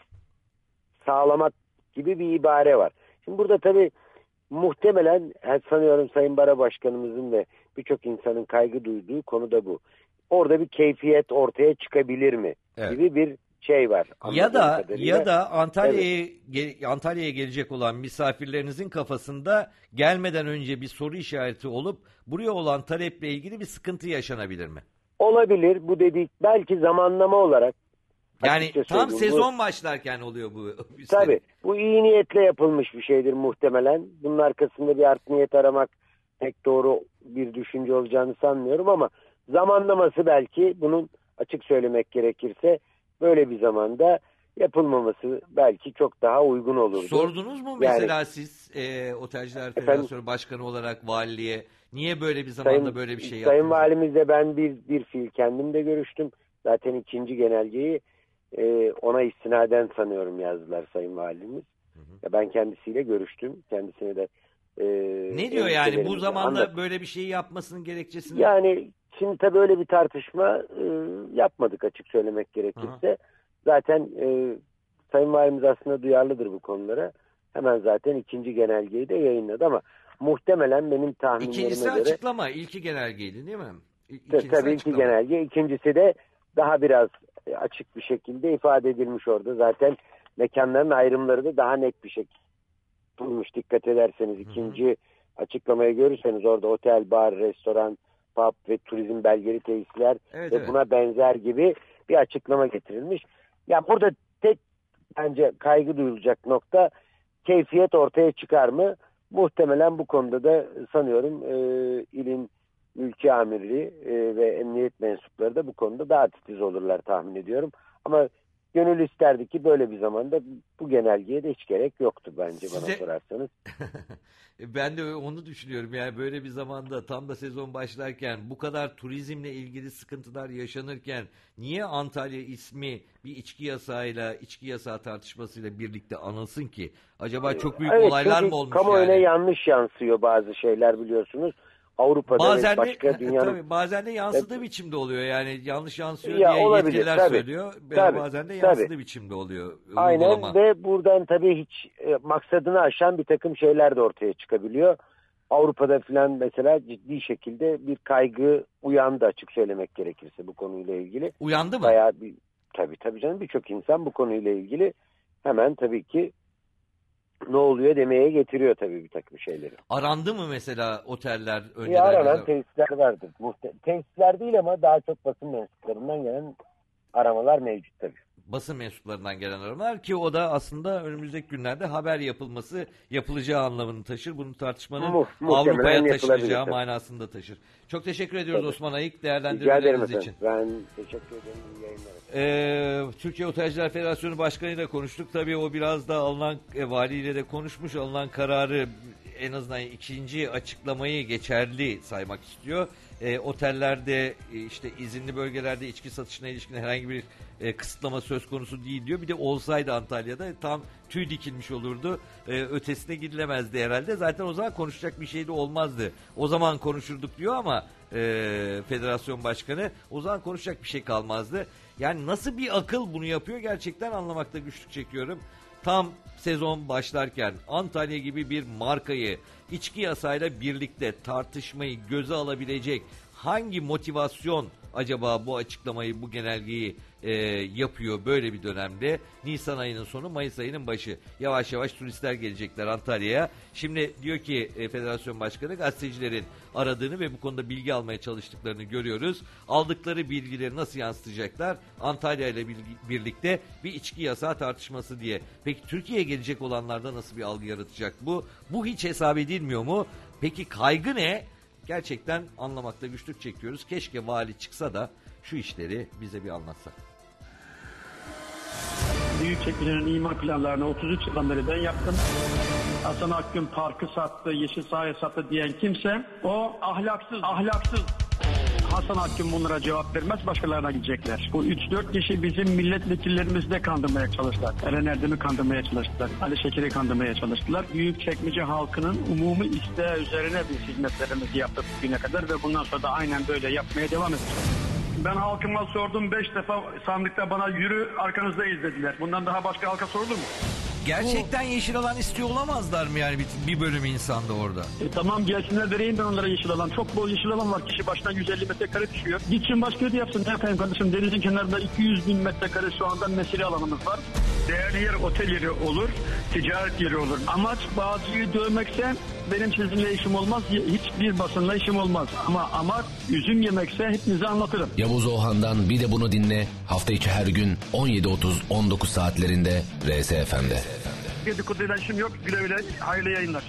Speaker 9: sağlamak gibi bir ibare var. Şimdi burada tabii muhtemelen sanıyorum Sayın Baro Başkanımızın ve birçok insanın kaygı duyduğu konu da bu. Orada bir keyfiyet ortaya çıkabilir mi? Evet. Gibi bir şey var.
Speaker 4: Ya da kadarıyla. ya da Antalya'ya evet. Antalya'ya gelecek olan misafirlerinizin kafasında gelmeden önce bir soru işareti olup buraya olan taleple ilgili bir sıkıntı yaşanabilir mi?
Speaker 9: Olabilir. Bu dedik belki zamanlama olarak.
Speaker 4: Yani tam sezon bu, başlarken oluyor bu.
Speaker 9: Tabii. Bu iyi niyetle yapılmış bir şeydir muhtemelen. Bunun arkasında bir art niyet aramak pek doğru bir düşünce olacağını sanmıyorum ama zamanlaması belki bunun açık söylemek gerekirse böyle bir zamanda yapılmaması belki çok daha uygun olurdu.
Speaker 4: Sordunuz mu mesela yani, siz e, Otelciler Federasyonu Başkanı olarak valiliğe niye böyle bir zamanda sayın, böyle bir şey yaptınız?
Speaker 9: Sayın Valimizle ben bir, bir fiil kendim de görüştüm. Zaten ikinci genelgeyi e, ona istinaden sanıyorum yazdılar Sayın Valimiz. Hı hı. Ya ben kendisiyle görüştüm. Kendisine de e,
Speaker 4: ne diyor yani bu zamanda anlat- böyle bir şey yapmasının gerekçesini?
Speaker 9: Yani şimdi tabii öyle bir tartışma e, yapmadık açık söylemek gerekirse. Hı. Zaten e, Sayın Valimiz aslında duyarlıdır bu konulara. Hemen zaten ikinci genelgeyi de yayınladı ama muhtemelen benim tahminlerime
Speaker 4: İkincisi
Speaker 9: göre...
Speaker 4: İkincisi açıklama, ilki genelgeydi değil mi?
Speaker 9: İkincisi tabii ilki genelge. İkincisi de daha biraz açık bir şekilde ifade edilmiş orada. Zaten mekanların ayrımları da daha net bir şekilde bulmuş. Dikkat ederseniz ikinci Hı-hı. açıklamayı görürseniz orada otel, bar, restoran, pub ve turizm belgeli tesisler evet, ve evet. buna benzer gibi bir açıklama getirilmiş. Ya burada tek bence kaygı duyulacak nokta keyfiyet ortaya çıkar mı? Muhtemelen bu konuda da sanıyorum e, ilin ülke amirliği e, ve emniyet mensupları da bu konuda daha titiz olurlar tahmin ediyorum. Ama gönül isterdi ki böyle bir zamanda bu genelgeye de hiç gerek yoktu bence bana
Speaker 4: Size...
Speaker 9: sorarsanız.
Speaker 4: Ben de onu düşünüyorum. Yani böyle bir zamanda tam da sezon başlarken bu kadar turizmle ilgili sıkıntılar yaşanırken niye Antalya ismi bir içki yasağıyla, içki yasağı tartışmasıyla birlikte anılsın ki? Acaba çok büyük
Speaker 9: evet,
Speaker 4: olaylar mı olmuş
Speaker 9: kamuoyuna
Speaker 4: yani?
Speaker 9: yanlış yansıyor bazı şeyler biliyorsunuz. Avrupa'da
Speaker 4: bazen
Speaker 9: ve başka
Speaker 4: de,
Speaker 9: dünyanın...
Speaker 4: Tabii, bazen de yansıdığı evet. biçimde oluyor. Yani yanlış yansıyor
Speaker 9: ya,
Speaker 4: diye
Speaker 9: olabilir,
Speaker 4: yetkililer
Speaker 9: tabii,
Speaker 4: söylüyor.
Speaker 9: Tabii,
Speaker 4: bazen de yansıdığı
Speaker 9: tabii.
Speaker 4: biçimde oluyor.
Speaker 9: Aynen
Speaker 4: uygulama.
Speaker 9: Ve buradan tabii hiç e, maksadını aşan bir takım şeyler de ortaya çıkabiliyor. Avrupa'da filan mesela ciddi şekilde bir kaygı uyandı açık söylemek gerekirse bu konuyla ilgili.
Speaker 4: Uyandı mı?
Speaker 9: Bayağı bir, tabii tabii canım birçok insan bu konuyla ilgili hemen tabii ki ne oluyor demeye getiriyor tabii bir takım şeyleri.
Speaker 4: Arandı mı mesela oteller?
Speaker 9: Ya aranan tesisler vardır. Muhte- tesisler değil ama daha çok basın mensuplarından gelen aramalar mevcut tabii.
Speaker 4: Basın mensuplarından gelen aramalar ki o da aslında önümüzdeki günlerde haber yapılması yapılacağı anlamını taşır. Bunun tartışmanın
Speaker 9: Mu-
Speaker 4: Avrupa'ya taşınacağı manasında taşır. Çok teşekkür ediyoruz tabii. Osman Ayık değerlendirmeleriniz için.
Speaker 9: Ben teşekkür ederim. İyi yayınlar.
Speaker 4: Ee, Türkiye Otelciler Federasyonu Başkanı ile konuştuk. Tabii o biraz da alınan e, valiyle de konuşmuş. Alınan kararı en azından ikinci açıklamayı geçerli saymak istiyor. E, otellerde e, işte izinli bölgelerde içki satışına ilişkin herhangi bir e, kısıtlama söz konusu değil diyor. Bir de olsaydı Antalya'da tam tüy dikilmiş olurdu. E, ötesine gidilemezdi herhalde. Zaten o zaman konuşacak bir şey de olmazdı. O zaman konuşurduk diyor ama e, federasyon başkanı o zaman konuşacak bir şey kalmazdı. Yani nasıl bir akıl bunu yapıyor gerçekten anlamakta güçlük çekiyorum. Tam sezon başlarken Antalya gibi bir markayı içki yasayla birlikte tartışmayı göze alabilecek hangi motivasyon acaba bu açıklamayı, bu genelgeyi e, yapıyor böyle bir dönemde? Nisan ayının sonu, Mayıs ayının başı. Yavaş yavaş turistler gelecekler Antalya'ya. Şimdi diyor ki e, Federasyon Başkanı gazetecilerin aradığını ve bu konuda bilgi almaya çalıştıklarını görüyoruz. Aldıkları bilgileri nasıl yansıtacaklar? Antalya ile birlikte bir içki yasağı tartışması diye. Peki Türkiye'ye gelecek olanlarda nasıl bir algı yaratacak bu? Bu hiç hesap edilmiyor mu? Peki kaygı ne? Gerçekten anlamakta güçlük çekiyoruz. Keşke vali çıksa da şu işleri bize bir anlatsa.
Speaker 5: Büyükçekmece'nin imar planlarını otuz üç yıldan beri ben yaptım. Hasan Akgün parkı sattı, yeşil sahayı sattı diyen kimse o ahlaksız, ahlaksız. Hasan Akgün bunlara cevap vermez, başkalarına gidecekler. Bu üç dört kişi bizim milletvekillerimizi de kandırmaya çalıştılar. Eren Erdem'i kandırmaya çalıştılar. Ali Şeker'i kandırmaya çalıştılar. Büyükçekmece halkının umumi isteği üzerine biz hizmetlerimizi yaptık bugüne kadar ve bundan sonra da aynen böyle yapmaya devam edeceğiz. Ben halkıma sordum, beş defa sandıkta bana yürü arkanızda izlediler. Bundan daha başka halka sorulur mu?
Speaker 4: Gerçekten yeşil alan istiyor olamazlar mı yani bir, bir bölüm insan da orada?
Speaker 5: E, tamam gelsinler vereyim ben onlara yeşil alan. Çok bol yeşil alan var. Kişi başına yüz elli metrekare düşüyor. Gitsin başka öde yapsın. Ne yapayım kardeşim? Denizin kenarında iki yüz bin metrekare şu anda mesire alanımız var. Değerli yer otel yeri olur, ticaret yeri olur. Amaç bazıyı dövmekse benim sizinle işim olmaz. Hiçbir basınla işim olmaz. Ama amaç üzüm yemekse hepinize anlatırım.
Speaker 6: Yavuz Oğhan'dan bir de bunu dinle. Hafta içi her gün on yedi otuz on dokuz saatlerinde R S F M'de.
Speaker 5: Dedikoduyla işim yok. Güle güle hayırlı yayınlar.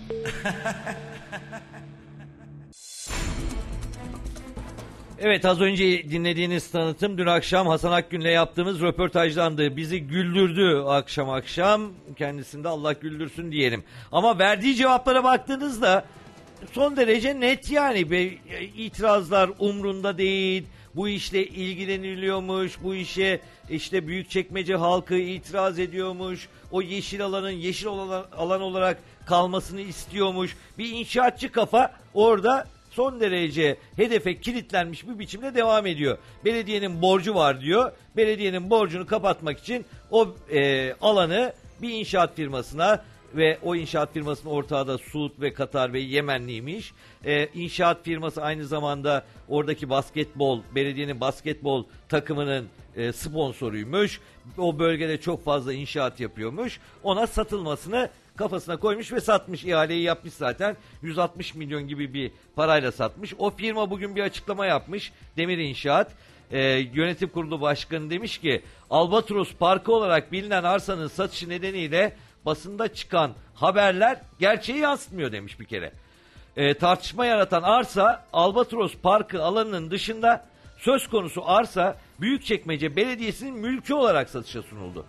Speaker 4: Evet, az önce dinlediğiniz tanıtım dün akşam Hasan Akgün'le yaptığımız röportajlandı. Bizi güldürdü akşam akşam. Kendisinde Allah güldürsün diyelim. Ama verdiği cevaplara baktığınızda son derece net yani. Be, itirazlar umrunda değil. Bu işle ilgileniliyormuş. Bu işe işte Büyükçekmece halkı itiraz ediyormuş. O yeşil alanın yeşil alan, alan olarak kalmasını istiyormuş. Bir inşaatçı kafa orada son derece hedefe kilitlenmiş bir biçimde devam ediyor. Belediyenin borcu var diyor. Belediyenin borcunu kapatmak için o e, alanı bir inşaat firmasına ve o inşaat firmasının ortağı da Suud ve Katar ve Yemenliymiş. E, inşaat firması aynı zamanda oradaki basketbol, belediyenin basketbol takımının e, sponsoruymuş. O bölgede çok fazla inşaat yapıyormuş. Ona satılmasını kafasına koymuş ve satmış, ihaleyi yapmış zaten. yüz altmış milyon gibi bir parayla satmış. O firma bugün bir açıklama yapmış. Demir İnşaat. e, yönetim kurulu başkanı demiş ki Albatros Parkı olarak bilinen arsanın satışı nedeniyle basında çıkan haberler gerçeği yansıtmıyor demiş bir kere. E, tartışma yaratan arsa Albatros Parkı alanının dışında söz konusu arsa Büyükçekmece Belediyesi'nin mülkü olarak satışa sunuldu.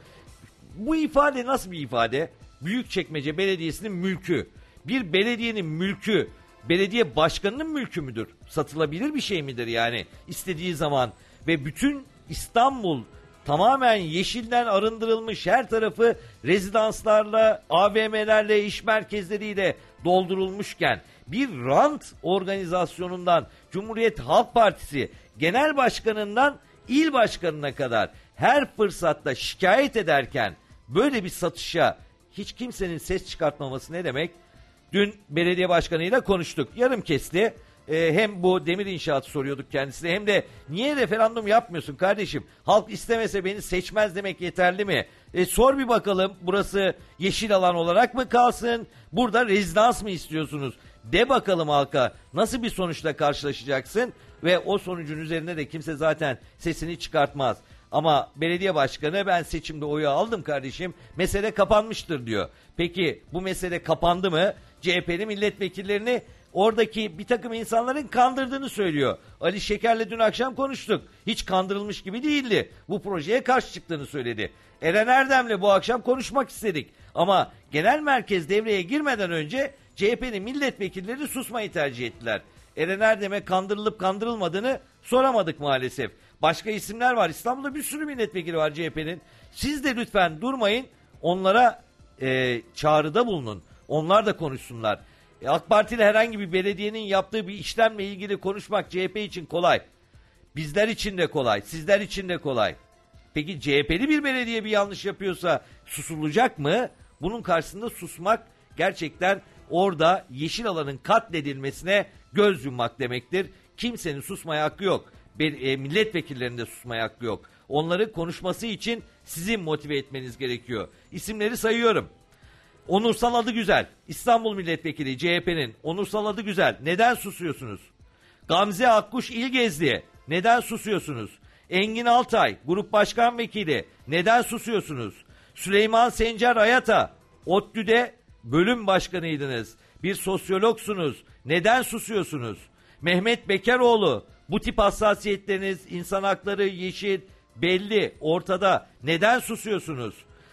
Speaker 4: Bu ifade nasıl bir ifade? Büyükçekmece Belediyesi'nin mülkü. Bir belediyenin mülkü belediye başkanının mülkü müdür? Satılabilir bir şey midir yani istediği zaman? Ve bütün İstanbul tamamen yeşilden arındırılmış, her tarafı rezidanslarla, A V M'lerle, iş merkezleriyle doldurulmuşken bir rant organizasyonundan Cumhuriyet Halk Partisi genel başkanından il başkanına kadar her fırsatta şikayet ederken böyle bir satışa hiç kimsenin ses çıkartmaması ne demek? Dün belediye başkanıyla konuştuk. Yarım kesti. Ee, hem bu demir inşaatı soruyorduk kendisine hem de niye referandum yapmıyorsun kardeşim? Halk istemese beni seçmez demek yeterli mi? E, sor bir bakalım, burası yeşil alan olarak mı kalsın? Burada rezidans mı istiyorsunuz? De bakalım halka, nasıl bir sonuçla karşılaşacaksın? Ve o sonucun üzerine de kimse zaten sesini çıkartmaz. Ama belediye başkanı ben seçimde oyu aldım kardeşim, mesele kapanmıştır diyor. Peki bu mesele kapandı mı? C H P'li milletvekillerini oradaki bir takım insanların kandırdığını söylüyor. Ali Şeker'le dün akşam konuştuk. Hiç kandırılmış gibi değildi. Bu projeye karşı çıktığını söyledi. Eren Erdem'le bu akşam konuşmak istedik. Ama genel merkez devreye girmeden önce C H P'nin milletvekilleri susmayı tercih ettiler. Eren Erdem'e kandırılıp kandırılmadığını soramadık maalesef. Başka isimler var. İstanbul'da bir sürü milletvekili var C H P'nin. Siz de lütfen durmayın. Onlara e, çağrıda bulunun. Onlar da konuşsunlar. E, AK Parti ile herhangi bir belediyenin yaptığı bir işlemle ilgili konuşmak C H P için kolay. Bizler için de kolay. Sizler için de kolay. Peki C H P'li bir belediye bir yanlış yapıyorsa susulacak mı? Bunun karşısında susmak gerçekten orada yeşil alanın katledilmesine göz yummak demektir. Kimsenin susmaya hakkı yok. E, milletvekillerinin de susmaya hakkı yok. Onları konuşması için sizin motive etmeniz gerekiyor. İsimleri sayıyorum. Onursal Adıgüzel, İstanbul Milletvekili C H P'nin. Onursal Adıgüzel, neden susuyorsunuz? Gamze Akkuş İlgezdi, neden susuyorsunuz? Engin Altay, Grup Başkan Vekili, neden susuyorsunuz? Süleyman Sencer Ayata, ODTÜ'de bölüm başkanıydınız. Bir sosyologsunuz, neden susuyorsunuz? Mehmet Bekaroğlu, bu tip hassasiyetleriniz, insan hakları, yeşil, belli, ortada. Neden susuyorsunuz?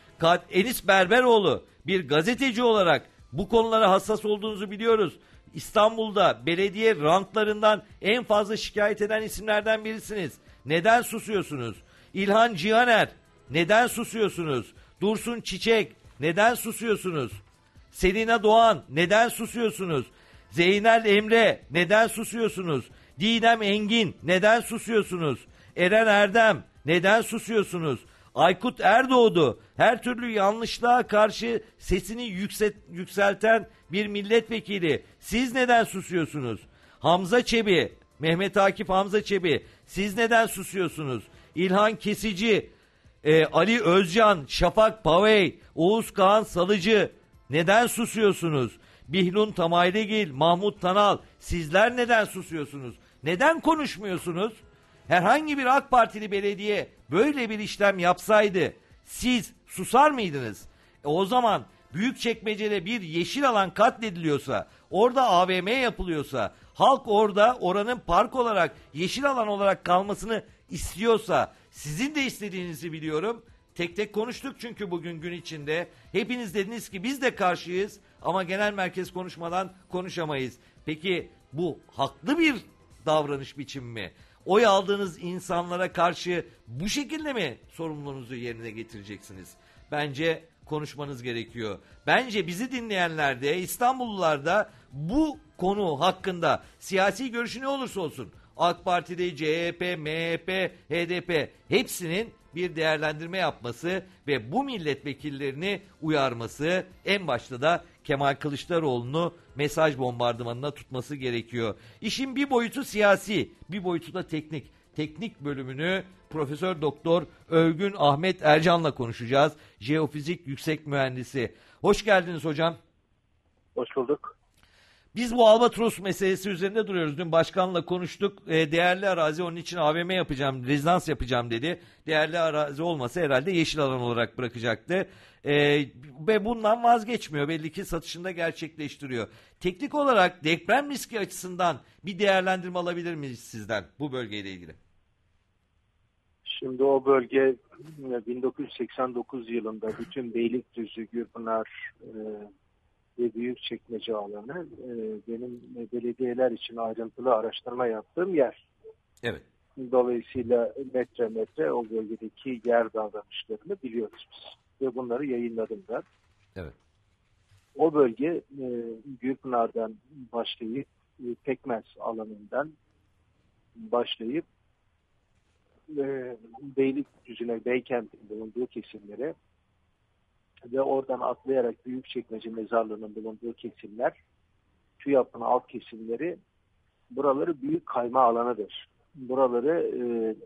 Speaker 4: Enis Berberoğlu, bir gazeteci olarak bu konulara hassas olduğunuzu biliyoruz. İstanbul'da belediye rantlarından en fazla şikayet eden isimlerden birisiniz. Neden susuyorsunuz? İlhan Cihaner, neden susuyorsunuz? Dursun Çiçek, neden susuyorsunuz? Selina Doğan, neden susuyorsunuz? Zeynel Emre, neden susuyorsunuz? Didem Engin, neden susuyorsunuz? Eren Erdem, neden susuyorsunuz? Aykut Erdoğdu, her türlü yanlışlığa karşı sesini yükselt, yükselten bir milletvekili. Siz neden susuyorsunuz? Hamza Çebi, Mehmet Akif Hamza Çebi, siz neden susuyorsunuz? İlhan Kesici, e, Ali Özcan, Şafak Pavey, Oğuz Kağan Salıcı, neden susuyorsunuz? Bihlun Tamaylegil, Mahmut Tanal, sizler neden susuyorsunuz? Neden konuşmuyorsunuz? Herhangi bir AK Partili belediye böyle bir işlem yapsaydı siz susar mıydınız? E o zaman Büyükçekmece'de bir yeşil alan katlediliyorsa, orada A V M yapılıyorsa, halk orada oranın park olarak, yeşil alan olarak kalmasını istiyorsa, sizin de istediğinizi biliyorum. Tek tek konuştuk çünkü bugün gün içinde. Hepiniz dediniz ki biz de karşıyız ama genel merkez konuşmadan konuşamayız. Peki bu haklı bir davranış biçimi mi? Oy aldığınız insanlara karşı bu şekilde mi sorumluluğunuzu yerine getireceksiniz? Bence konuşmanız gerekiyor. Bence bizi dinleyenler de, İstanbullular da bu konu hakkında siyasi görüşü ne olursa olsun, AK Parti'de, C H P, M H P, H D P hepsinin bir değerlendirme yapması ve bu milletvekillerini uyarması, en başta da Kemal Kılıçdaroğlu'nu mesaj bombardımanına tutması gerekiyor. İşin bir boyutu siyasi, bir boyutu da teknik. Teknik bölümünü Profesör Doktor Övgün Ahmet Ercan'la konuşacağız. Jeofizik yüksek mühendisi. Hoş geldiniz hocam.
Speaker 10: Hoş bulduk.
Speaker 4: Biz bu Albatros meselesi üzerinde duruyoruz. Dün başkanla konuştuk. E, değerli arazi, onun için A V M yapacağım, rezidans yapacağım dedi. Değerli arazi olmasa herhalde yeşil alan olarak bırakacaktı. E, ve bundan vazgeçmiyor. Belli ki satışını da gerçekleştiriyor. Teknik olarak deprem riski açısından bir değerlendirme alabilir miyiz sizden bu bölgeyle ilgili?
Speaker 10: Şimdi o bölge bin dokuz yüz seksen dokuz yılında bütün Beylikdüzü, Gürpınar e, ve Büyükçekmece alanı e, benim belediyeler için ayrıntılı araştırma yaptığım yer.
Speaker 4: Evet.
Speaker 10: Dolayısıyla metre metre o bölgedeki yer davranışlarını biliyoruz biz. Ve bunları yayınladım ben.
Speaker 4: Evet.
Speaker 10: O bölge e, Gürpınar'dan başlayıp e, Pekmez alanından başlayıp e, Beylikdüzü'ne, Beykent'in bulunduğu kesimlere ve oradan atlayarak Büyükçekmece mezarlığının bulunduğu kesimler, TÜYAP'ın alt kesimleri, buraları büyük kayma alanıdır. Buraları e,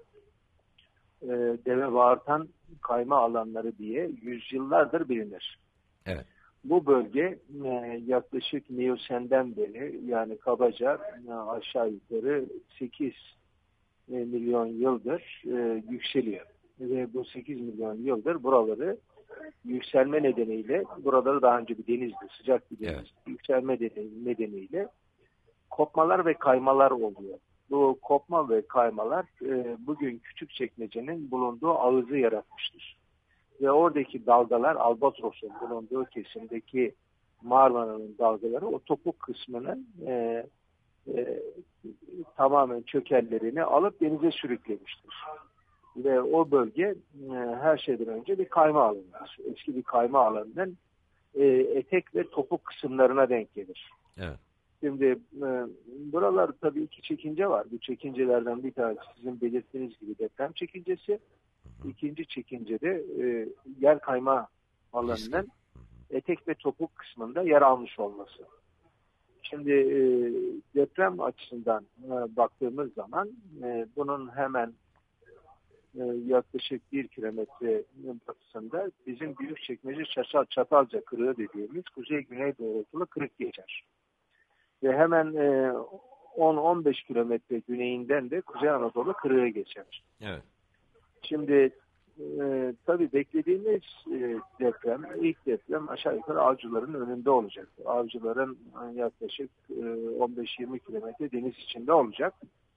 Speaker 10: e, deve bağırtan kayma alanları diye yüzyıllardır bilinir.
Speaker 4: Evet.
Speaker 10: Bu bölge e, yaklaşık Miyosen'den beri, yani kabaca e, aşağı yukarı sekiz milyon yıldır e, yükseliyor. Ve bu sekiz milyon yıldır buraları yükselme nedeniyle, buraları daha önce bir denizdi, sıcak bir deniz. Evet. Yükselme nedeniyle kopmalar ve kaymalar oluyor. Bu kopma ve kaymalar e, bugün Küçükçekmece'nin bulunduğu ağızı yaratmıştır. Ve oradaki dalgalar, Albatros'un bulunduğu kesimdeki Marmara'nın dalgaları o topuk kısmının e, e, tamamen çökellerini alıp denize sürüklemiştir. Ve o bölge e, her şeyden önce bir kayma alanıdır. Eski bir kayma alanının e, etek ve topuk kısımlarına denk gelir.
Speaker 4: Evet.
Speaker 10: Şimdi e, buralar tabii iki çekince var. Bu çekincelerden bir tanesi sizin belirttiğiniz gibi deprem çekincesi. Hı hı. İkinci çekince de e, yer kayma alanının etek ve topuk kısmında yer almış olması. Şimdi e, deprem açısından e, baktığımız zaman e, bunun hemen e, yaklaşık bir kilometre batısında bizim Büyükçekmece Çatal, Çatalca kırığı dediğimiz kuzey-güney doğrultulu kırık geçer. Ve hemen e, on on beş kilometre güneyinden de Kuzey Anadolu kırığı geçer.
Speaker 4: Evet.
Speaker 10: Şimdi e, tabii beklediğimiz e, deprem, ilk deprem aşağı yukarı Avcılar'ın önünde olacak. Avcılar'ın yaklaşık e, on beş yirmi kilometre deniz içinde olacak.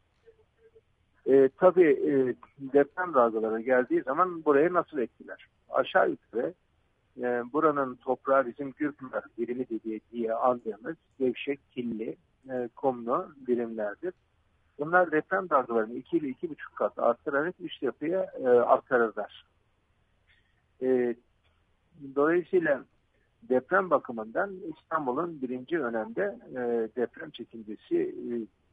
Speaker 10: E, tabii e, deprem dalgaları geldiği zaman buraya nasıl etkiler? Aşağı yukarı e, buranın toprağı bizim Gürpınar birimi diye, diye andığımız gevşek, killi, e, kumlu birimlerdir. Bunlar deprem dalgalarını iki ile iki buçuk kat arttırarak üst yapıya e, aktarırlar. E, dolayısıyla deprem bakımından İstanbul'un birinci önemde e, deprem çekincesi e,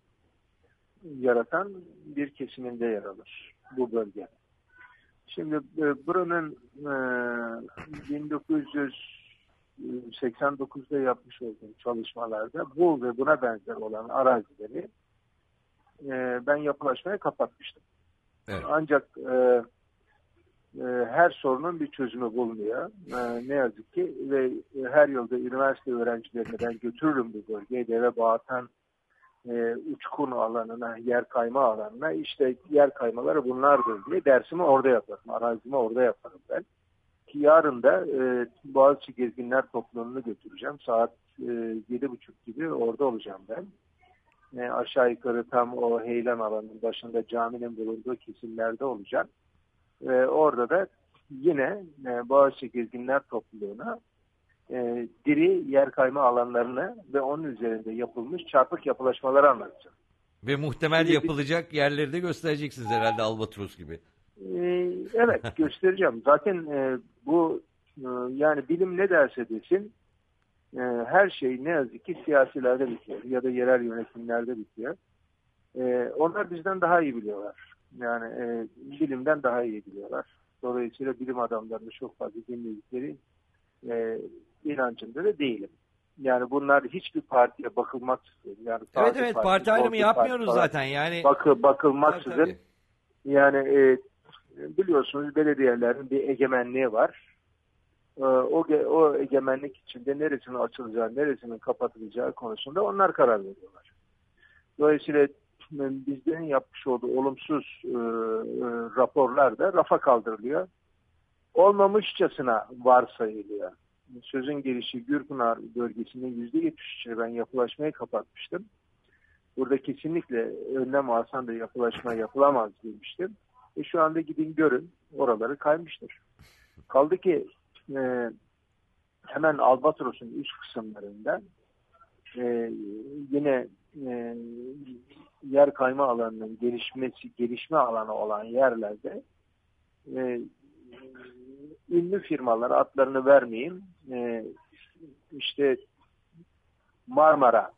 Speaker 10: yaratan bir kesiminde yer alır bu bölge. Şimdi e, buranın e, bin dokuz yüz seksen dokuzda yapmış olduğum çalışmalarda bu ve buna benzer olan arazileri e, ben yapılaşmaya kapatmıştım. Evet. Ancak e, e, her sorunun bir çözümü bulunuyor. E, ne yazık ki ve e, her yılda üniversite öğrencilerini ben götürürüm bu bölgeye, deve bağatan e, uçkun alanına, yer kayma alanına. İşte yer kaymaları bunlardır diye dersimi orada yaparım, arazimi orada yaparım ben. Ki yarın da e, Boğaziçi Gezginler Topluluğu'nu götüreceğim. Saat e, yedi buçuk gibi orada olacağım ben. E, aşağı yukarı tam o heyelan alanının başında caminin bulunduğu kesimlerde olacağım. Ve orada da yine e, Boğaziçi Gezginler Topluluğu'na e, diri yer kayma alanlarını ve onun üzerinde yapılmış çarpık yapılaşmaları anlatacağım.
Speaker 4: Ve muhtemel Şimdi, yapılacak yerleri de göstereceksiniz herhalde Albatros gibi.
Speaker 10: E, evet göstereceğim. Zaten e, bu e, yani bilim ne derse desin e, her şey ne yazık ki siyasilerde bitiyor ya da yerel yönetimlerde bitiyor. E, onlar bizden daha iyi biliyorlar. Yani e, bilimden daha iyi biliyorlar. Dolayısıyla bilim adamlarını çok fazla dinledikleri e, inancında da değilim. Yani bunlar hiçbir partiye bakılmaksızın. Yani
Speaker 4: evet evet parti, parti ayrımı yapmıyoruz parti zaten. Yani
Speaker 10: bakı, bakılmaksızın. Tabii, tabii. Yani e, biliyorsunuz belediyelerin bir egemenliği var. e, o, o egemenlik içinde neresinin açılacağı, neresinin kapatılacağı konusunda onlar karar veriyorlar. Dolayısıyla bizlerin yapmış olduğu olumsuz e, e, raporlar da rafa kaldırılıyor. Olmamışçasına varsayılıyor. Sözün gelişi Gürpınar bölgesinin yüzde yetmiş üçünü ben yapılaşmayı kapatmıştım. Burada kesinlikle önlem alsan da yapılaşma yapılamaz demiştim. E şu anda gidin görün, oraları kaymıştır. Kaldı ki e, hemen Albatros'un üst kısımlarında e, yine e, yer kayma alanının gelişmesi, gelişme alanı olan yerlerde e, ünlü firmalar, adlarını vermeyeyim, e, işte Marmara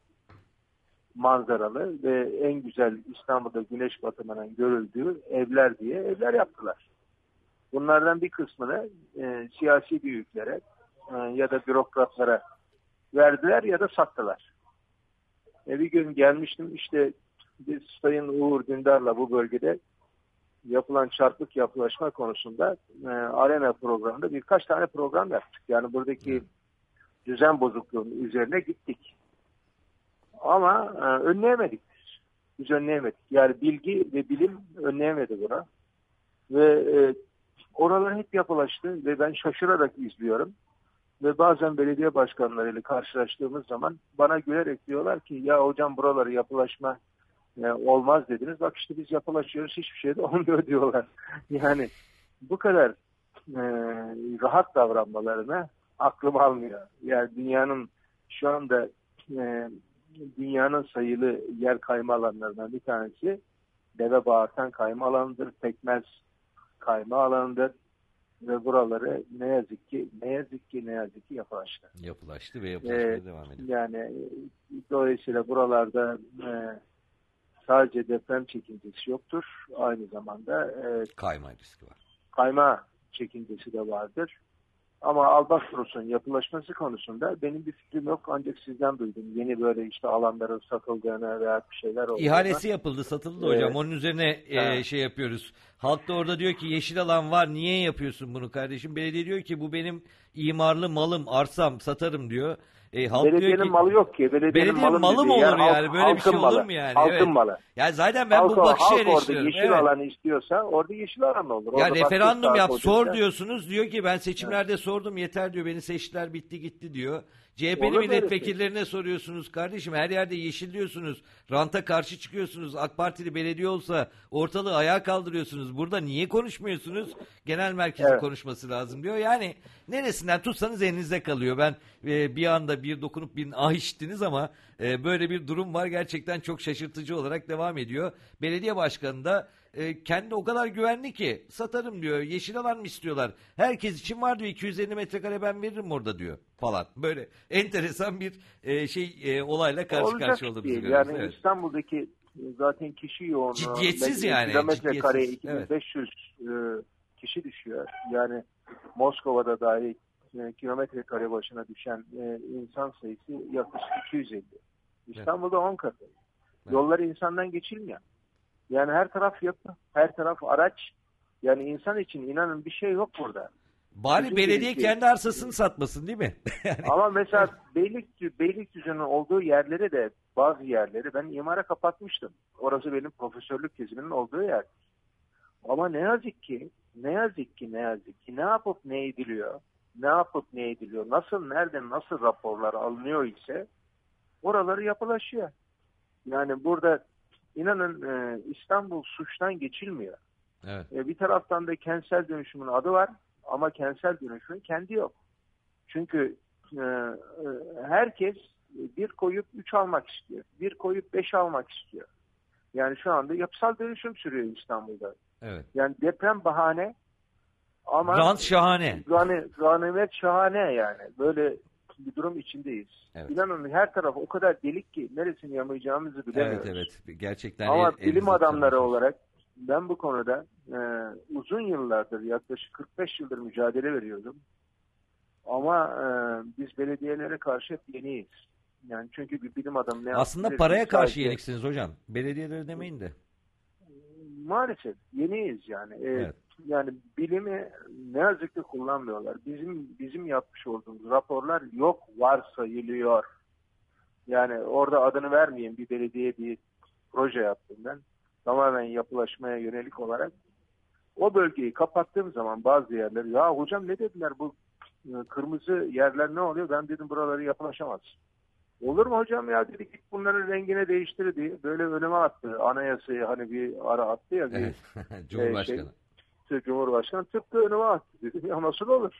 Speaker 10: manzaralı ve en güzel İstanbul'da güneş batımının görüldüğü evler diye evler yaptılar. Bunlardan bir kısmını e, siyasi büyüklere e, ya da bürokratlara verdiler ya da sattılar. E, bir gün gelmiştim, işte biz Sayın Uğur Dündar'la bu bölgede yapılan çarpık yapılaşma konusunda e, Arena programında birkaç tane program yaptık. Yani buradaki düzen bozukluğunun üzerine gittik. Ama e, önleyemedik. Biz önleyemedik. Yani bilgi ve bilim önleyemedi buna. Ve e, oralar hep yapılaştı ve ben şaşırarak izliyorum. Ve bazen belediye başkanlarıyla karşılaştığımız zaman bana gülerek diyorlar ki ya hocam buraları yapılaşma e, olmaz dediniz. Bak işte biz yapılaşıyoruz, hiçbir şey de olmuyor diyorlar. Yani bu kadar e, rahat davranmalarına aklım almıyor. Yani dünyanın şu anda e, dünyanın sayılı yer kayma alanlarından bir tanesi Deve Bağırtan kayma alanıdır, Pekmez kayma alanıdır ve buraları ne yazık ki ne yazık ki ne yazık ki yapılaştı.
Speaker 4: Yapılaştı ve yapılaşmaya
Speaker 10: ee,
Speaker 4: devam ediyor.
Speaker 10: Yani dolayısıyla buralarda e, sadece deprem çekincesi yoktur. Aynı zamanda e,
Speaker 4: kayma riski var.
Speaker 10: Kayma çekincesi de vardır. Ama Albatros'un yapılaşması konusunda benim bir fikrim yok, ancak sizden duydum. Yeni böyle işte alanların satıldığını veya bir şeyler olduğunu.
Speaker 4: İhalesi yapıldı, satıldı hocam. Evet. Onun üzerine e, şey yapıyoruz. Halk da orada diyor ki yeşil alan var, niye yapıyorsun bunu kardeşim? Belediye diyor ki bu benim imarlı malım, arsam, satarım diyor. E, halk
Speaker 10: belediyenin
Speaker 4: diyor ki,
Speaker 10: malı yok ki. Belediyenin,
Speaker 4: belediyenin malı mı olur yani? yani? Böyle bir şey
Speaker 10: malı.
Speaker 4: olur mu yani?
Speaker 10: Halkın
Speaker 4: evet.
Speaker 10: malı.
Speaker 4: Yani zaten ben
Speaker 10: halk,
Speaker 4: bu bakışı
Speaker 10: eleştiriyorum. Halk orada yeşil
Speaker 4: evet.
Speaker 10: alanı istiyorsa orada yeşil alan olur.
Speaker 4: Ya
Speaker 10: orada
Speaker 4: referandum yap, sor
Speaker 10: olacaksa,
Speaker 4: diyorsunuz. Diyor ki ben seçimlerde evet. sordum, yeter diyor. Beni seçtiler, bitti gitti diyor. C H P'li milletvekillerine soruyorsunuz kardeşim, her yerde yeşil diyorsunuz, ranta karşı çıkıyorsunuz, AK Partili belediye olsa ortalığı ayağa kaldırıyorsunuz, burada niye konuşmuyorsunuz? Genel merkezin evet. konuşması lazım diyor. Yani neresinden tutsanız elinizde kalıyor. Ben e, bir anda bir dokunup bir ah işittiniz ama e, böyle bir durum var, gerçekten çok şaşırtıcı olarak devam ediyor. Belediye başkanı da e, kendi o kadar güvenli ki satarım diyor, yeşil alan mı istiyorlar? Herkes için var diyor, iki yüz elli metrekare ben veririm orada diyor falan. Böyle enteresan bir e, şey e, olayla karşı karşıya olduğumuzu görüyoruz.
Speaker 10: Yani
Speaker 4: evet.
Speaker 10: İstanbul'daki zaten kişi yoğunluğu
Speaker 4: ciddiyetsiz yani.
Speaker 10: Kilometre kare iki bin beş yüz evet. e, kişi düşüyor. Yani Moskova'da dahi e, kilometre kare başına düşen e, insan sayısı yaklaşık iki yüz elli. İstanbul'da evet. on katı. Evet. Yolları insandan geçilmiyor. Yani her taraf yapı, her taraf araç. Yani insan için inanın bir şey yok burada.
Speaker 4: Bari Bizim belediye şey. kendi arsasını satmasın değil mi?
Speaker 10: yani. Ama mesela Beylik, Beylikdüzü'nün olduğu yerleri de, bazı yerleri ben imara kapatmıştım. Orası benim profesörlük tezimin olduğu yer. Ama ne yazık ki, ne yazık ki, ne yazık ki ne yapıp ne ediliyor, ne yapıp ne ediliyor, nasıl, nereden, nasıl raporlar alınıyor ise oraları yapılaşıyor. Yani burada İnanın e, İstanbul suçtan geçilmiyor. Evet. E, bir taraftan da kentsel dönüşümün adı var ama kentsel dönüşümün kendi yok. Çünkü e, e, herkes bir koyup üç almak istiyor. Bir koyup beş almak istiyor. Yani şu anda yapısal dönüşüm sürüyor İstanbul'da. Evet. Yani deprem bahane ama
Speaker 4: rant şahane.
Speaker 10: Gani, ganimet şahane yani. Böyle bir durum içindeyiz. Evet. İnanın her taraf o kadar delik ki neresini yamayacağımızı bilemiyoruz.
Speaker 4: Evet evet. Gerçekten
Speaker 10: ama
Speaker 4: el,
Speaker 10: bilim adamları olarak ben bu konuda e, uzun yıllardır, yaklaşık kırk beş yıldır mücadele veriyordum. Ama e, biz belediyelere karşı hep yeniyiz. Yani çünkü bir bilim adamı ne
Speaker 4: aslında
Speaker 10: yapabilir?
Speaker 4: Paraya karşı yeniksiniz hocam. Belediyeleri demeyin de.
Speaker 10: Maalesef yeniyiz yani. E, evet. yani bilimi ne yazık ki kullanmıyorlar. Bizim bizim yapmış olduğumuz raporlar yok varsayılıyor. Yani orada adını vermeyeyim, bir belediye bir proje yaptım ben. Tamamen yapılaşmaya yönelik olarak. O bölgeyi kapattığım zaman bazı yerler, ya hocam ne dediler bu kırmızı yerler ne oluyor? Ben dedim buraları yapılaşamaz. Olur mu hocam ya, dedi git bunların rengini değiştir diye böyle önüme attı. Anayasayı hani bir ara attı ya.
Speaker 4: Evet.
Speaker 10: Bir,
Speaker 4: Cumhurbaşkanı.
Speaker 10: Şey, Cumhurbaşkanı tıpkı önüme attı. Dedim ya nasıl olur?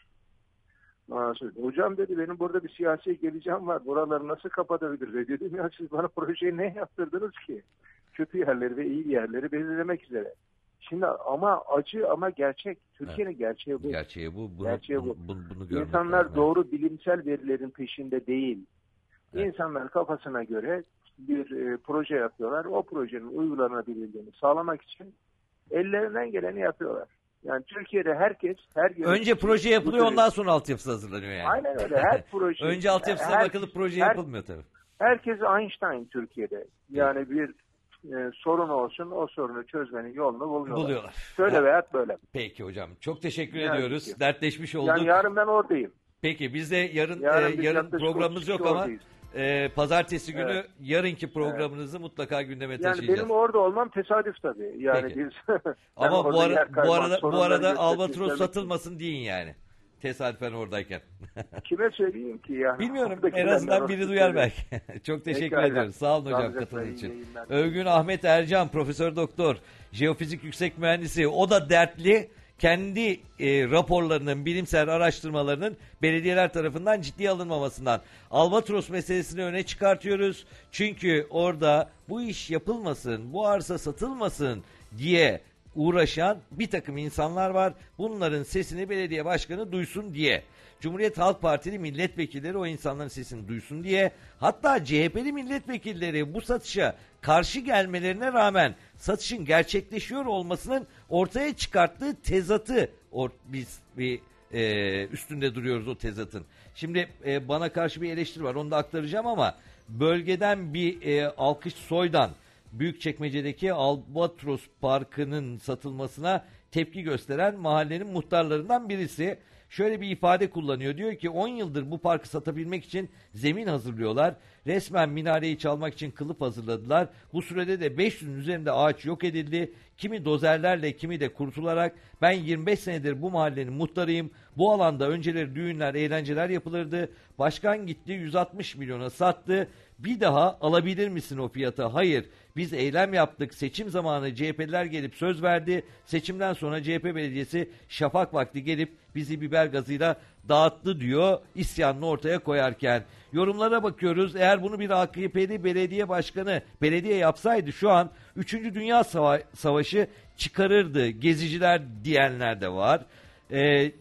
Speaker 10: Nasıl? Hocam dedi benim burada bir siyasi geleceğim var. Buraları nasıl kapatabilir? Ve dedim ya siz bana projeyi ne yaptırdınız ki? Kötü yerleri ve iyi yerleri belirlemek üzere. Şimdi ama acı ama gerçek. Türkiye'nin evet. gerçeği bu.
Speaker 4: Gerçeği bu. Bunu,
Speaker 10: gerçeği bu.
Speaker 4: Bunu, bunu, bunu
Speaker 10: İnsanlar
Speaker 4: lazım.
Speaker 10: doğru bilimsel verilerin peşinde değil. Evet. İnsanlar kafasına göre bir e, proje yapıyorlar. O projenin uygulanabilirliğini sağlamak için ellerinden geleni yapıyorlar. Yani Türkiye'de herkes her gün...
Speaker 4: Önce proje yapılıyor, ondan sonra altyapısı hazırlanıyor yani.
Speaker 10: Aynen öyle. Her proje...
Speaker 4: Önce altyapısına
Speaker 10: her,
Speaker 4: bakılıp proje
Speaker 10: her,
Speaker 4: yapılmıyor tabii.
Speaker 10: Herkes Einstein Türkiye'de. Yani bir e, sorun olsun, o sorunu çözmenin yolunu buluyorlar. Buluyorlar. Şöyle ya, veya böyle.
Speaker 4: Peki hocam. Çok teşekkür yani ediyoruz. Ki. Dertleşmiş olduk.
Speaker 10: Yani yarın ben oradayım.
Speaker 4: Peki biz de yarın yarın, e, yarın programımız yok ama e, pazartesi günü evet. yarınki programınızı evet. mutlaka gündeme taşıyacağız.
Speaker 10: Yani benim orada olmam tesadüf tabii. Yani
Speaker 4: Peki.
Speaker 10: biz
Speaker 4: ama bu, ara, bu arada bu arada Albatros satılmasın deyin yani. Tesadüfen oradayken.
Speaker 10: Kime söyleyeyim ki yani?
Speaker 4: Bilmiyorum. En azından biri duyar belki. Çok teşekkür Peki, ediyoruz. Sağ olun hocam katıldığınız için. Övgün Ahmet Ercan, Profesör Doktor, Jeofizik Yüksek Mühendisi. O da dertli. Kendi e, raporlarının, bilimsel araştırmalarının belediyeler tarafından ciddiye alınmamasından. Albatros meselesini öne çıkartıyoruz. Çünkü orada bu iş yapılmasın, bu arsa satılmasın diye uğraşan bir takım insanlar var. Bunların sesini belediye başkanı duysun diye. Cumhuriyet Halk Partili milletvekilleri o insanların sesini duysun diye, hatta C H P'li milletvekilleri bu satışa karşı gelmelerine rağmen satışın gerçekleşiyor olmasının ortaya çıkarttığı tezatı or, biz bir e, üstünde duruyoruz o tezatın. Şimdi e, bana karşı bir eleştiri var, onu da aktaracağım ama bölgeden bir e, alkış soydan Büyükçekmece'deki Albatros Parkı'nın satılmasına tepki gösteren mahallenin muhtarlarından birisi şöyle bir ifade kullanıyor. Diyor ki on yıldır bu parkı satabilmek için zemin hazırlıyorlar. Resmen minareyi çalmak için kılıf hazırladılar. Bu sürede de beş yüzün üzerinde ağaç yok edildi. Kimi dozerlerle, kimi de kurtularak. Ben yirmi beş senedir bu mahallenin muhtarıyım. Bu alanda önceleri düğünler, eğlenceler yapılırdı. Başkan gitti yüz altmış milyona sattı. Bir daha alabilir misin o fiyata? Hayır. Biz eylem yaptık. Seçim zamanı C H P'liler gelip söz verdi. Seçimden sonra C H P belediyesi şafak vakti gelip bizi biber gazıyla dağıttı diyor isyanını ortaya koyarken. Yorumlara bakıyoruz. Eğer bunu bir A K P'li belediye başkanı belediye yapsaydı şu an üçüncü Dünya Sava- Savaşı çıkarırdı. Geziciler diyenler de var. Eee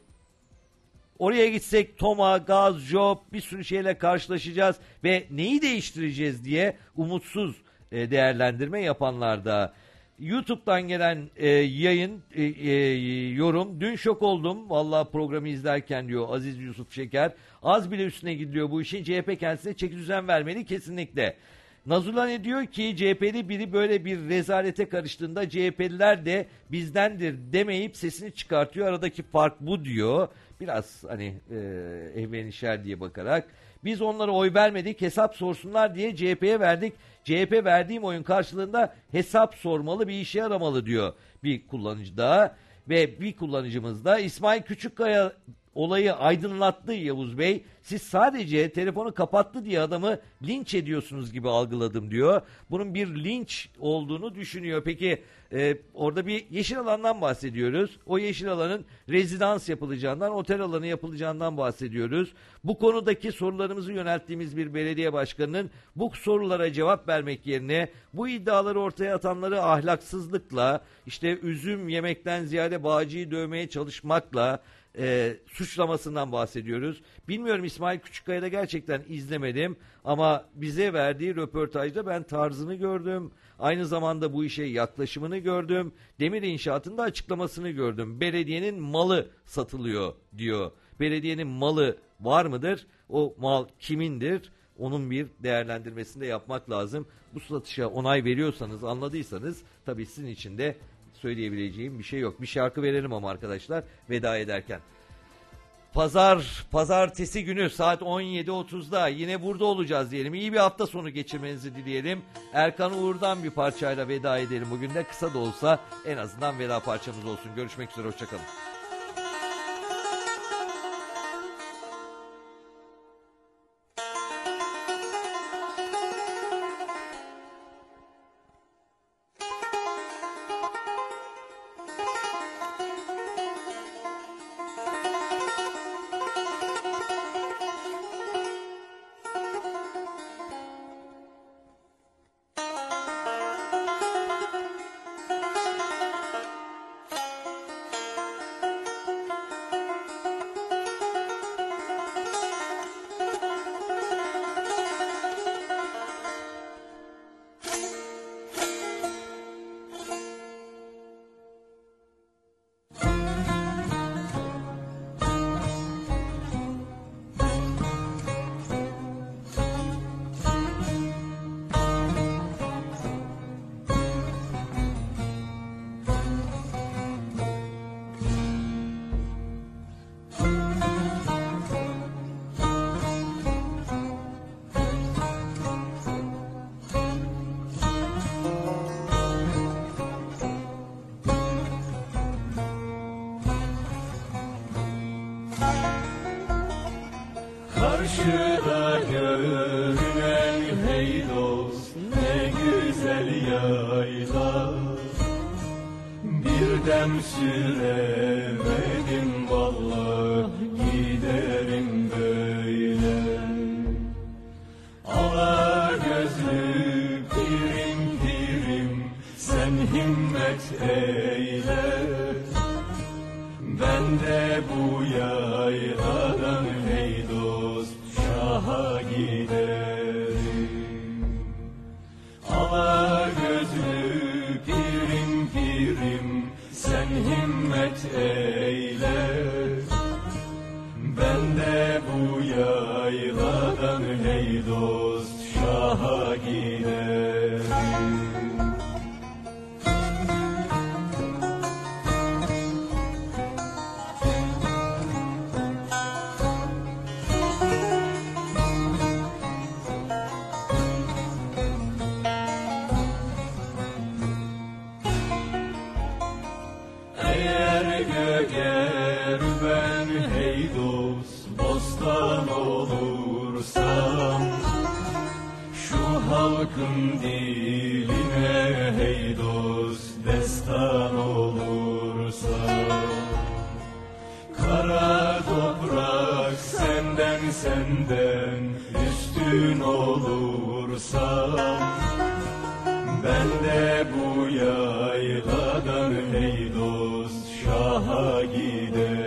Speaker 4: Oraya gitsek Toma, gaz, job bir sürü şeyle karşılaşacağız ve neyi değiştireceğiz diye umutsuz e, değerlendirme yapanlar da. YouTube'dan gelen e, yayın, e, e, yorum. Dün şok oldum vallahi programı izlerken diyor Aziz Yusuf Şeker. Az bile üstüne gidiyor bu işin. C H P kendisine çeki düzen vermeli kesinlikle. Nazulane diyor ki C H P'li biri böyle bir rezalete karıştığında C H P'liler de bizdendir demeyip sesini çıkartıyor. Aradaki fark bu diyor. Biraz hani e, ehvenişer diye bakarak. Biz onlara oy vermedik, hesap sorsunlar diye C H P'ye verdik. C H P verdiğim oyun karşılığında hesap sormalı, bir işe yaramalı diyor bir kullanıcı da. Ve bir kullanıcımız da İsmail Küçükkaya olayı aydınlattı Yavuz Bey. Siz sadece telefonu kapattı diye adamı linç ediyorsunuz gibi algıladım diyor. Bunun bir linç olduğunu düşünüyor. Peki e, orada bir yeşil alandan bahsediyoruz. O yeşil alanın rezidans yapılacağından, otel alanı yapılacağından bahsediyoruz. Bu konudaki sorularımızı yönelttiğimiz bir belediye başkanının bu sorulara cevap vermek yerine bu iddiaları ortaya atanları ahlaksızlıkla, işte üzüm yemekten ziyade bağcıyı dövmeye çalışmakla E, suçlamasından bahsediyoruz. Bilmiyorum, İsmail Küçükkaya'da gerçekten izlemedim ama bize verdiği röportajda ben tarzını gördüm. Aynı zamanda bu işe yaklaşımını gördüm. Demir İnşaat'ın da açıklamasını gördüm. Belediyenin malı satılıyor diyor. Belediyenin malı var mıdır? O mal kimindir? Onun bir değerlendirmesini de yapmak lazım. Bu satışa onay veriyorsanız, anladıysanız tabii sizin için de söyleyebileceğim bir şey yok. Bir şarkı verelim ama arkadaşlar veda ederken. Pazar, pazartesi günü saat on yedi otuzda yine burada olacağız diyelim. İyi bir hafta sonu geçirmenizi dileyelim. Erkan Uğur'dan bir parçayla veda edelim. Bugün de kısa da olsa en azından veda parçamız olsun. Görüşmek üzere, hoşçakalın.
Speaker 11: Karşıda görünen hey dost ne güzel yayla, bir dem süremedim vallahi giderim böyle. Ala gözlü pirim pirim sen himmet eyle, ben de bu yayladan hey dost şaha giderim. Ala gözlü pirim pirim sen himmet eyle, ben de bu yayladan hey dost şaha giderim. Eğer ben hey dost bostan olursam, şu halkın diline hey dost destan olursam, kara toprak senden senden üstün olursam, ben de bu yayladan hey dost şaha giderim.